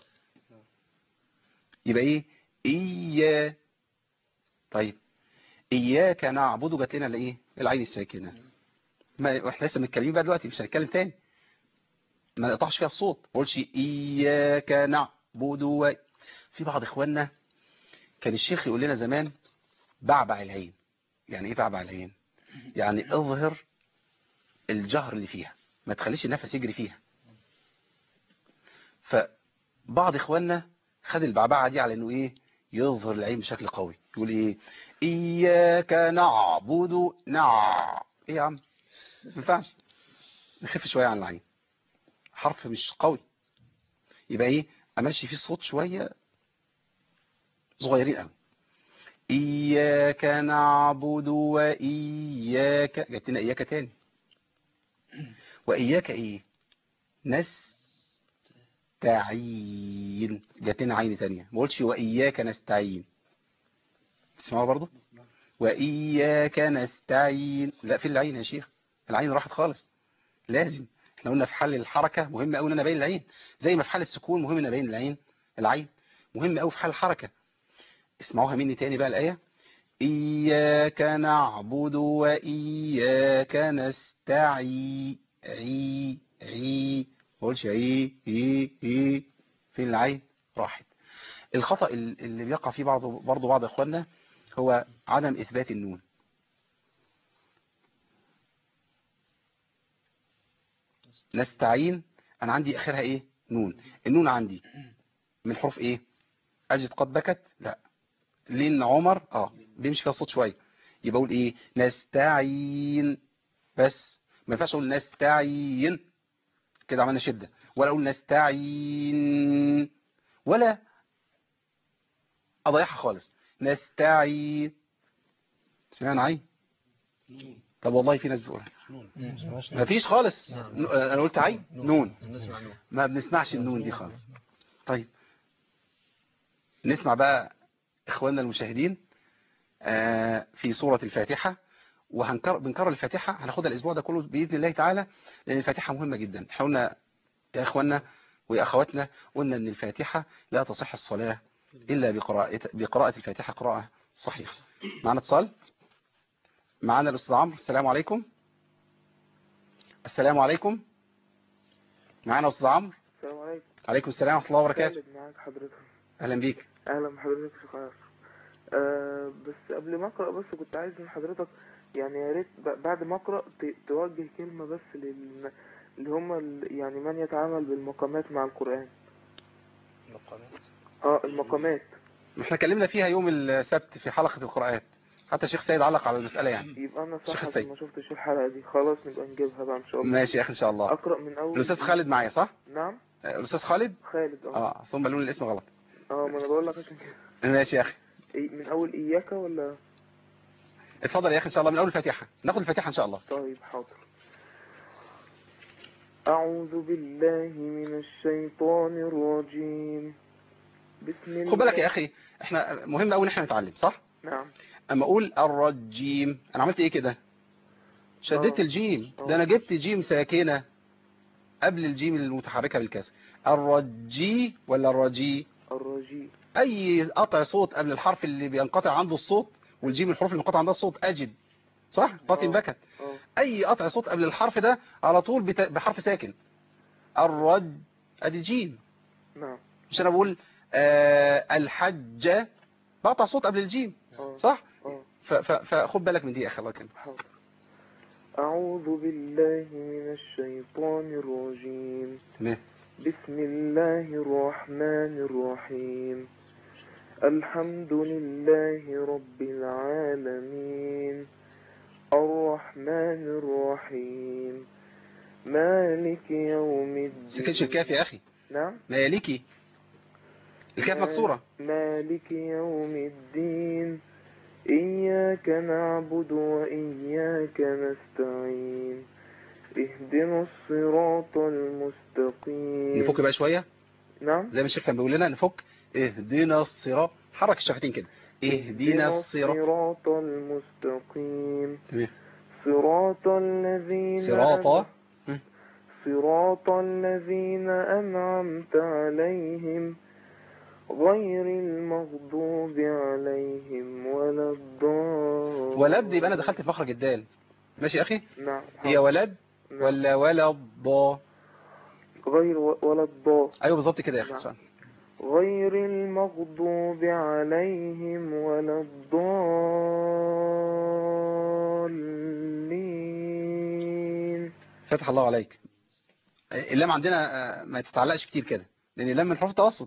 يبقى ايه؟ ايا. طيب اياك نعبد جات لنا لايه؟ العين الساكنه، ما احنا لسه متكلمين بقى دلوقتي، مش هنتكلم تاني، ما نقطعش فيها الصوت، ما اقولش اياك نعبد و... في بعض اخواننا كان الشيخ يقول لنا زمان بعبع العين. يعني ايه بعبع العين؟ يعني اظهر الجهر اللي فيها، ما تخليش النفس يجري فيها. فبعض اخواننا خد البعبعه دي على انه ايه؟ يظهر العين بشكل قوي، يقول ايه؟ اياك نعبد نع ايه يا عم، ما ينفعش، نخف شويه عن العين، حرف مش قوي. يبقى ايه؟ امشي فيه الصوت شويه صغيرين قوي. اياك نعبد واياك، جت لنا اياك تاني، واياك ايه؟ نستعين، جت لنا عين تانية، ما قلتش واياك نستعين. تسمعوا برضو؟ واياك نستعين، لا في العين يا شيخ، العين راحت خالص. لازم، احنا قلنا في حل الحركه مهم قوي ان انا ابين العين، زي ما في حال السكون مهم ان ابين العين، العين مهم قوي في حال الحركه. اسمعوها مني تاني بقى الايه. إياك نعبد وإياك نستعين. عي عي ما قولش عي عي عي، فين العين؟ راحت. الخطأ اللي بيقع فيه بعض برضه بعض اخواننا هو عدم إثبات النون. نستعين أنا عندي آخرها إيه؟ نون. النون عندي من حروف إيه؟ أجد قد بكت؟ لا. لين عمر اه بيمشي فيها الصوت شويه، يبقى اقول ايه؟ نستعين بس، ما ينفعش اقول نستعين كده عملنا شده، ولا اقول نستعين، ولا اضيعها خالص. نستعين، سمعنا عين؟ طب والله في ناس بتقولها ما فيش خالص. ن- انا قلت عين نون، ما بنسمعش النون دي خالص. طيب نسمع بقى اخواننا المشاهدين آه، في سورة الفاتحة، وهنكرر بنكرر الفاتحة، هناخدها الاسبوع ده كله باذن الله تعالى، لان الفاتحة مهمة جدا. احنا قلنا يا اخواننا ويا اخواتنا، قلنا ان الفاتحة لا تصح الصلاة الا بقراءة بقراءة الفاتحة قراءة صحيحة. معنا اتصال، معنا الاستاذ عمرو. السلام عليكم. السلام عليكم. معنا استاذ عمرو. السلام عليكم. عليكم السلام ورحمة الله وبركاته. خالد معاك حضرتك. اهلا بيك. اهلا بحضرتك يا شيخ عاصم. أه بس قبل ما اقرا بس كنت عايز من حضرتك يعني يا ريت ب- بعد ما اقرا ت- توجه كلمه بس لل اللي هم ال- يعني من يتعامل بالمقامات مع القران. اه المقامات. احنا اتكلمنا فيها يوم السبت في حلقة القراءات، حتى الشيخ سيد علق على المسألة يعني. يبقى انا شيخ صح السيد. عشان ما شفتش الحلقه دي. خلاص نبقى نجيبها بقى ان شاء الله. ماشي يا اخي ان شاء الله. اقرا من اول. الاستاذ خالد معايا صح؟ نعم آه، الاستاذ خالد. خالد. اه اه ثم لون الاسم غلط. اه ما انا بقول لك عشان كده. ماشي يا اخي. إيه، من اول اياك ولا؟ اتفضل يا اخي ان شاء الله من اول الفاتحة، ناخد الفاتحة ان شاء الله. طيب حاضر. أعوذ بالله من الشيطان الرجيم. بسم الله. خد بالك يا اخي، احنا مهم قوي ان احنا نتعلم صح؟ نعم. اما اقول الرجيم انا عملت ايه كده؟ شددت آه. الجيم، آه. ده انا جبت جيم ساكنة قبل الجيم المتحركة بالكسر. الرجي ولا الرجي؟ الرجي. اي قطع صوت قبل الحرف اللي بينقطع عنده الصوت، والجيم الحروف اللي انقطع عندها الصوت اجد صح؟ قاتم آه. بكت. آه. اي قطع صوت قبل الحرف ده على طول بت... بحرف ساكن. الرج ادي جيم. نعم. مش انا بقول آه الحج بقطع صوت قبل الجيم آه. صح؟ آه. ف... ف... فخد بالك من دي يا اخي الله يكرمك. حاضر. أعوذ بالله من الشيطان الرجيم. تمام. بسم الله الرحمن الرحيم. الحمد لله رب العالمين الرحمن الرحيم مالك يوم الدين. سكتش الكاف يا اخي. نعم. مالكي الكاف مكسورة. مالك يوم الدين إياك نعبد وإياك نستعين اهدنا الصراط المستقيم. نفك بقى شوية نعم. زي ما الشيخ كان بيقول لنا، نفك اهدنا الصراط، حرك الشفتين كده اهدنا الصراط. الصراط المستقيم. تمام. صراط الذين صراط أن- صراط الذين أنعمت عليهم غير المغضوب عليهم ولا الضالين. ولد يبقى انا دخلت في مخرج الدال. ماشي يا اخي. نعم. هي ولد نعم. ولا ولا الضا؟ غير و- ولا الضال. ايوه بالظبط كده يا اخي. نعم. غير المغضوب عليهم ولا الضالين. فتح الله عليك. اللام عندنا آه، ما تتعلقش كتير كده، لان اللام من حروف التوسط.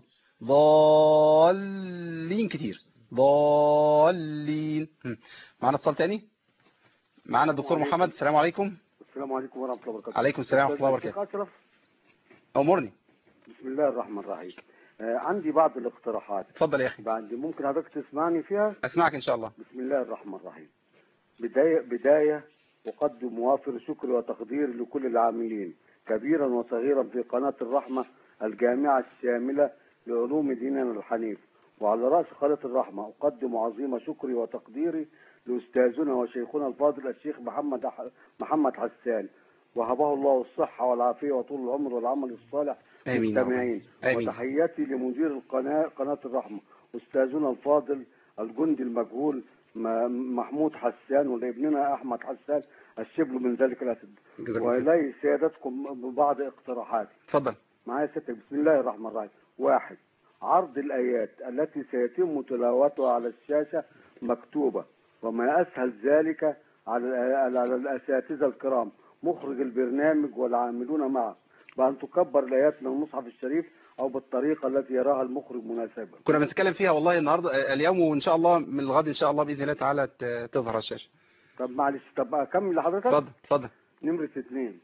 ضالين كتير. ضالين. هم. معانا اتصال تاني. معانا الدكتور محمد. السلام عليكم. السلام عليكم ورحمة الله وبركاته. عليكم السلام ورحمة الله الشيخ وبركاته. أشرف. امرني. بسم الله الرحمن الرحيم. آه عندي بعض الاقتراحات. اتفضل يا اخي. بعد ممكن حضرتك تسمعني فيها؟ اسمعك ان شاء الله. بسم الله الرحمن الرحيم. بداية بداية أقدم وافر شكر وتقدير لكل العاملين كبيرا وصغيرا في قناة الرحمة الجامعة الشاملة لعلوم ديننا الحنيف، وعلى رأس قناة الرحمة أقدم عظيم شكري وتقديري لأستاذنا وشيخنا الفاضل الشيخ محمد أح... محمد حسان، وهبه الله الصحة والعافية وطول العمر والعمل الصالح للمستمعين. وتحياتي لمدير القناة قناة الرحمة أستاذنا الفاضل الجندي المجهول محمود حسان، ولابننا أحمد حسان الشبل من ذلك الأسد. وإلي سيادتكم ببعض اقتراحاتي. اتفضل. معايا ستة. بسم الله الرحمن الرحيم. واحد، عرض الآيات التي سيتم تلاوتها على الشاشة مكتوبة، وما أسهل ذلك على الأساتذة الكرام مخرج البرنامج والعاملون معه بأن تكبر الآيات من المصحف الشريف أو بالطريقة التي يراها المخرج مناسبة. كنا بنتكلم فيها والله النهارده اليوم، وإن شاء الله من الغد إن شاء الله بإذن الله تعالى تظهر الشاشة. طب معلش، طب أكمل لحضرتك؟ اتفضل اتفضل. نمرة اثنين.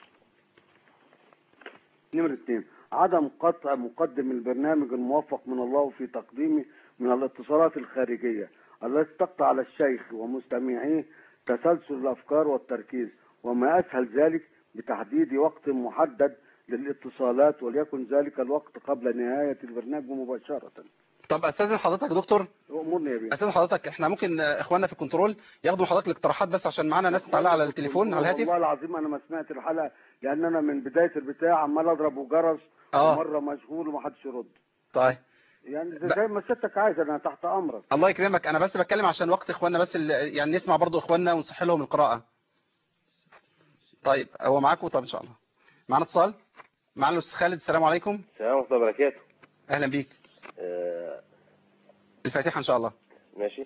نمرة اثنين، عدم قطع مقدم البرنامج الموفق من الله في تقديمه من الاتصالات الخارجية التي تقطع على الشيخ ومستمعيه تسلسل الأفكار والتركيز، وما أسهل ذلك بتحديد وقت محدد للاتصالات، وليكن ذلك الوقت قبل نهاية البرنامج مباشرة. طب استاذن حضرتك يا دكتور، أمرني يا بيه. استاذن حضرتك، احنا ممكن آه، اخواننا في الكنترول ياخدوا حضرتك الاقتراحات، بس عشان معانا ناس متعلقه على التليفون على الهاتف. والله العظيم أنا ما سمعت الحلقة، لأن أنا من بداية البتاع عمال أضرب وجرس، اه ومرة مشغول ومحدش يرد. طيب يعني ب- زي ما سيادتك عايز، أنا تحت أمرك. الله يكرمك، انا بس بتكلم عشان وقت اخواننا، بس ال- يعني نسمع برضو اخواننا ونصح لهم القراءه. طيب هو معاكم؟ طب ان شاء الله معانا اتصال. معانا الاستاذ خالد، السلام عليكم. السلام ورحمة الله وبركاته. اهلا بيك. آه الفاتحه ان شاء الله. ماشي.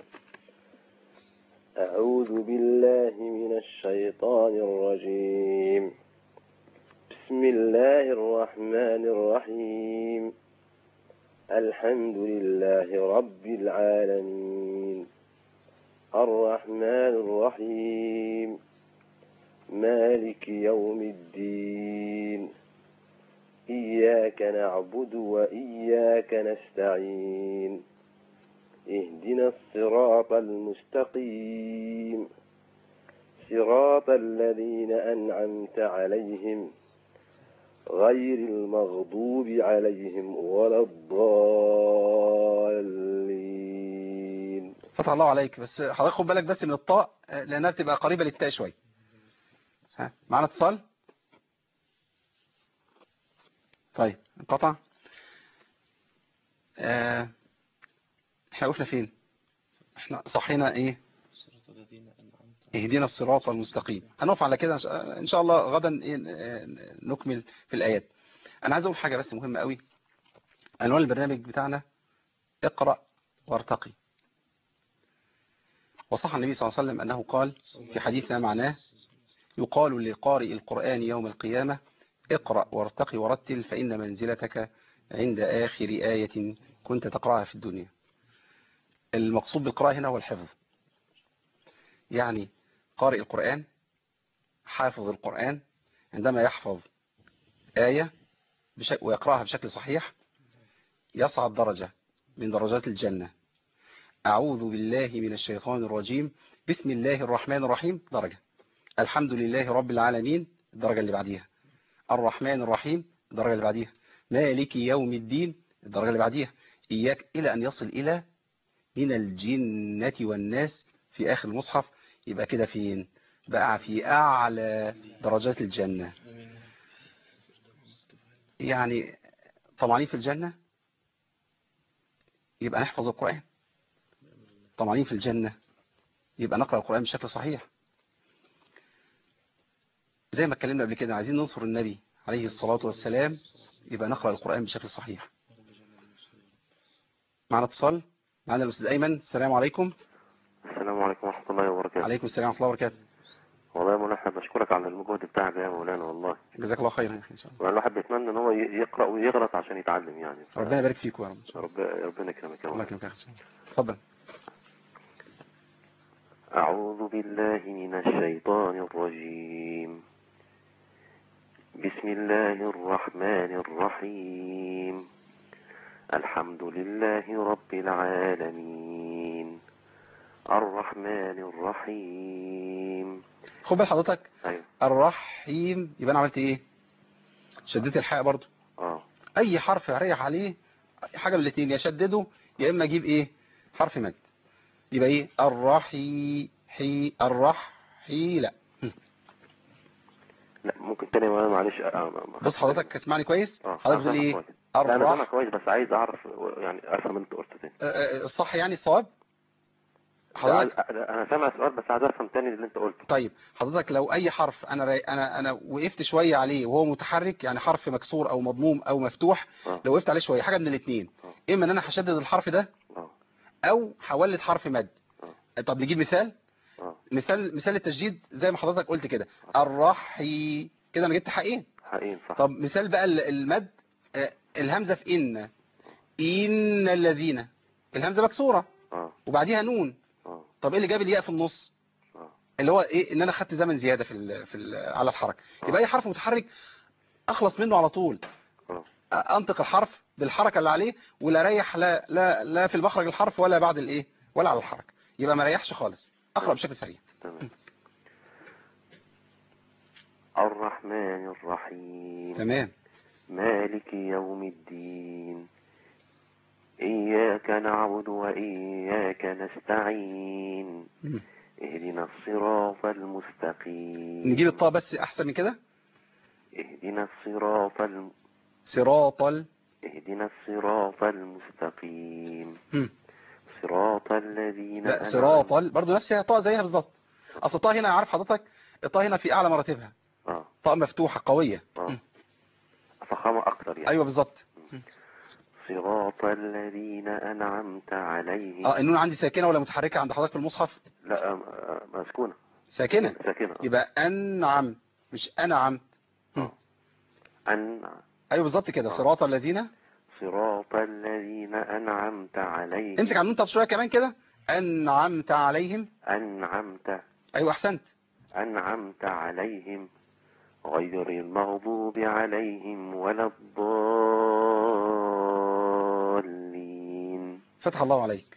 أعوذ بالله من الشيطان الرجيم. بسم الله الرحمن الرحيم. الحمد لله رب العالمين، الرحمن الرحيم، مالك يوم الدين، إياك نعبد وإياك نستعين، اهدنا الصراط المستقيم، صراط الذين أنعمت عليهم غير المغضوب عليهم ولا الضالين. فتح الله عليك، بس حضرتك خد بالك بس من الطاء آه، لانها بتبقى قريبه للتاء شويه. ها معانا اتصال. طيب انقطع. آه، احنا وقفنا فين؟ احنا صحينا ايه؟ اهدنا الصراط المستقيم. هنقف على كده ان شاء الله غدا إيه نكمل في الايات. انا عايز اقول حاجه بس مهمه قوي. عنوان البرنامج بتاعنا اقرأ وارتقي. وصح النبي صلى الله عليه وسلم انه قال في حديث معناه: يقال لقارئ القرآن يوم القيامة اقرأ وارتقي ورتل، فإن منزلتك عند آخر آية كنت تقرأها في الدنيا. المقصود بالقراءة هنا هو الحفظ، يعني قارئ القرآن حافظ القرآن عندما يحفظ آية ويقرأها بشكل صحيح يصعد درجة من درجات الجنة. أعوذ بالله من الشيطان الرجيم، بسم الله الرحمن الرحيم درجة، الحمد لله رب العالمين الدرجة اللي بعديها، الرحمن الرحيم الدرجة اللي بعديها، مالك يوم الدين الدرجة اللي بعديها، إياك، إلى أن يصل إلى من الجنة والناس في آخر المصحف. يبقى كده فين؟ بقى في أعلى درجات الجنة. يعني طمعانين في الجنة يبقى نحفظ القرآن، طمعانين في الجنة يبقى نقرأ القرآن بشكل صحيح. زي ما اتكلمنا قبل كده، عايزين ننصر النبي عليه الصلاة والسلام يبقى نقرأ القرآن بشكل صحيح. معنا اتصال، معنا الأستاذ أيمن. السلام عليكم. السلام عليكم ورحمة الله وبركاته. عليكم السلام ورحمة الله وبركاته. والله يا مولانا احنا بشكرك على المجهود بتاعك يا مولانا، والله جزاك الله خيرا يا أخي إن شاء الله. والواحد بيتمنى ان هو يقرأ ويغلط عشان يتعلم يعني. ف... ربنا يبارك فيك يا رب. رب... ربنا يكرمك يا الله مولانا. يكرمك يا أخي. اتفضل. أعوذ بالله من الشيطان الرجيم. بسم الله الرحمن الرحيم. الحمد لله رب العالمين، الرحمن الرحيم. خد بال حضرتك. أيوة. الرحيم يبقى انا عملت ايه؟ شديت الحاء برضو. اه اي حرف هريح عليه حاجه من الاثنين، يا شدده يا اما اجيب ايه؟ حرف مد. يبقى ايه؟ الرحي حي الرحي. لا لا ممكن تاني يا معلش. آه بص حضرتك اسمعني كويس. اه حضرتك بتقول ايه؟ لا انا الرح سامع كويس بس عايز اعرف يعني افهم اللي انت قلته تاني. آه، آه، الصح يعني الصواب لا، حضرتك. انا سامع السؤال بس عايز افهم تاني اللي انت قلته. طيب حضرتك لو اي حرف انا راي... انا انا وقفت شويه عليه وهو متحرك، يعني حرف مكسور او مضموم او مفتوح، آه. لو وقفت عليه شويه حاجه من الاثنين، آه. اما ان انا هشدد الحرف ده اه او هولد حرف مد. آه. طب نجيب مثال. اه مثال مثال التشديد زي ما حضرتك قلت كده، الرحي، كده انا جبت حقين. حقيقي صح. طب مثال بقى ال- المد، آه، الهمزه في ان ان الذين، الهمزه مكسوره اه وبعديها نون. اه طب ايه اللي جاب الياء في النص؟ اه اللي هو ايه؟ ان انا خدت زمن زياده في ال في ال على الحركه. يبقى اي حرف متحرك اخلص منه على طول، اه انطق الحرف بالحركه اللي عليه، ولا ريح لا لا لا في المخرج الحرف ولا بعد الايه ولا على الحركه. يبقى ما ريحش خالص، اقرا بشكل سريع. تمام. الرحمن الرحيم. تمام. مالك يوم الدين. إياك نعبد وإياك نستعين. مم. اهدنا الصراط المستقيم. نجيب الطاء بس أحسن من كده. اهدنا الصراط الم... صراط ال... اهدنا الصراط المستقيم. مم. صراط الذين لا أنعمت. صراط ال... برضه نفسها طاء زيها بالظبط. أصل الطاء هنا عارف حضرتك الطاء هنا في أعلى مراتبها. اه طاء مفتوحة قوية. اه فخامة أكتر يعني. أيوة بالظبط. صراط الذين أنعمت عليهم. اه النون عندي ساكنة ولا متحركة عند حضرتك في المصحف؟ لا آه، مسكونة. ساكنة. ساكنة. يبقى أنعم مش أنعمت. اه أن أيوة بالظبط كده. آه. صراط الذين. صراط الذين أنعمت عليهم. امسك على النون طب شوية كمان كده. أنعمت عليهم. أنعمت. أيوة أحسنت. أنعمت عليهم غير المغضوب عليهم ولا الضالين. فتح الله عليك.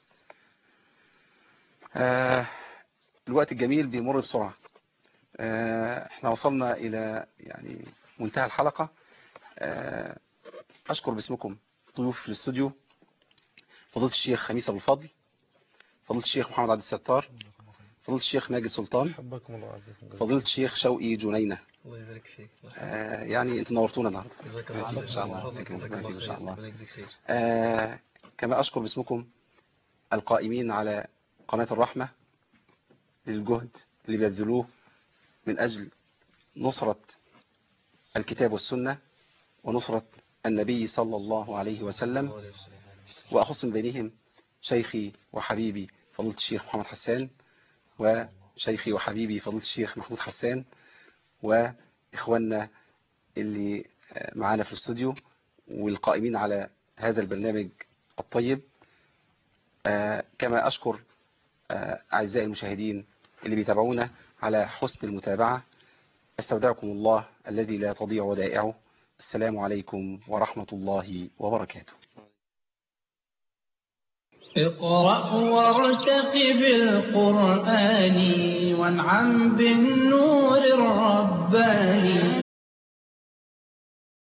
آه الوقت الجميل بيمر بسرعة. آه احنا وصلنا إلى يعني منتهى الحلقة. آه أشكر باسمكم ضيوف في الاستوديو، فضيلة الشيخ خميس أبو الفضل، فضيلة الشيخ محمد عبد الستار، فضيلة الشيخ ماجد سلطان، حبكم الله عزكم. فضيلة الشيخ شوقي جنينة. الله يبارك فيك. آه يعني انتوا نورتونا النهارده. جزاك الله خير. ان شاء الله. جزاك الله فيكم ان شاء الله. ربنا يجزيك خير. آه كما اشكر باسمكم القائمين على قناة الرحمة للجهد اللي بيبذلوه من اجل نصرة الكتاب والسنة ونصرة النبي صلى الله عليه وسلم، واخص من بينهم شيخي وحبيبي فضيلة الشيخ محمد حسان، وشيخي وحبيبي فضيلة الشيخ محمود حسان، واخواننا اللي معانا في الاستوديو والقائمين على هذا البرنامج الطيب. آه كما أشكر آه أعزائي المشاهدين اللي بيتابعونا على حسن المتابعة. استودعكم الله الذي لا تضيع ودائعه. السلام عليكم ورحمة الله وبركاته. اقرأ وارتقب القرآن وانعم بالنور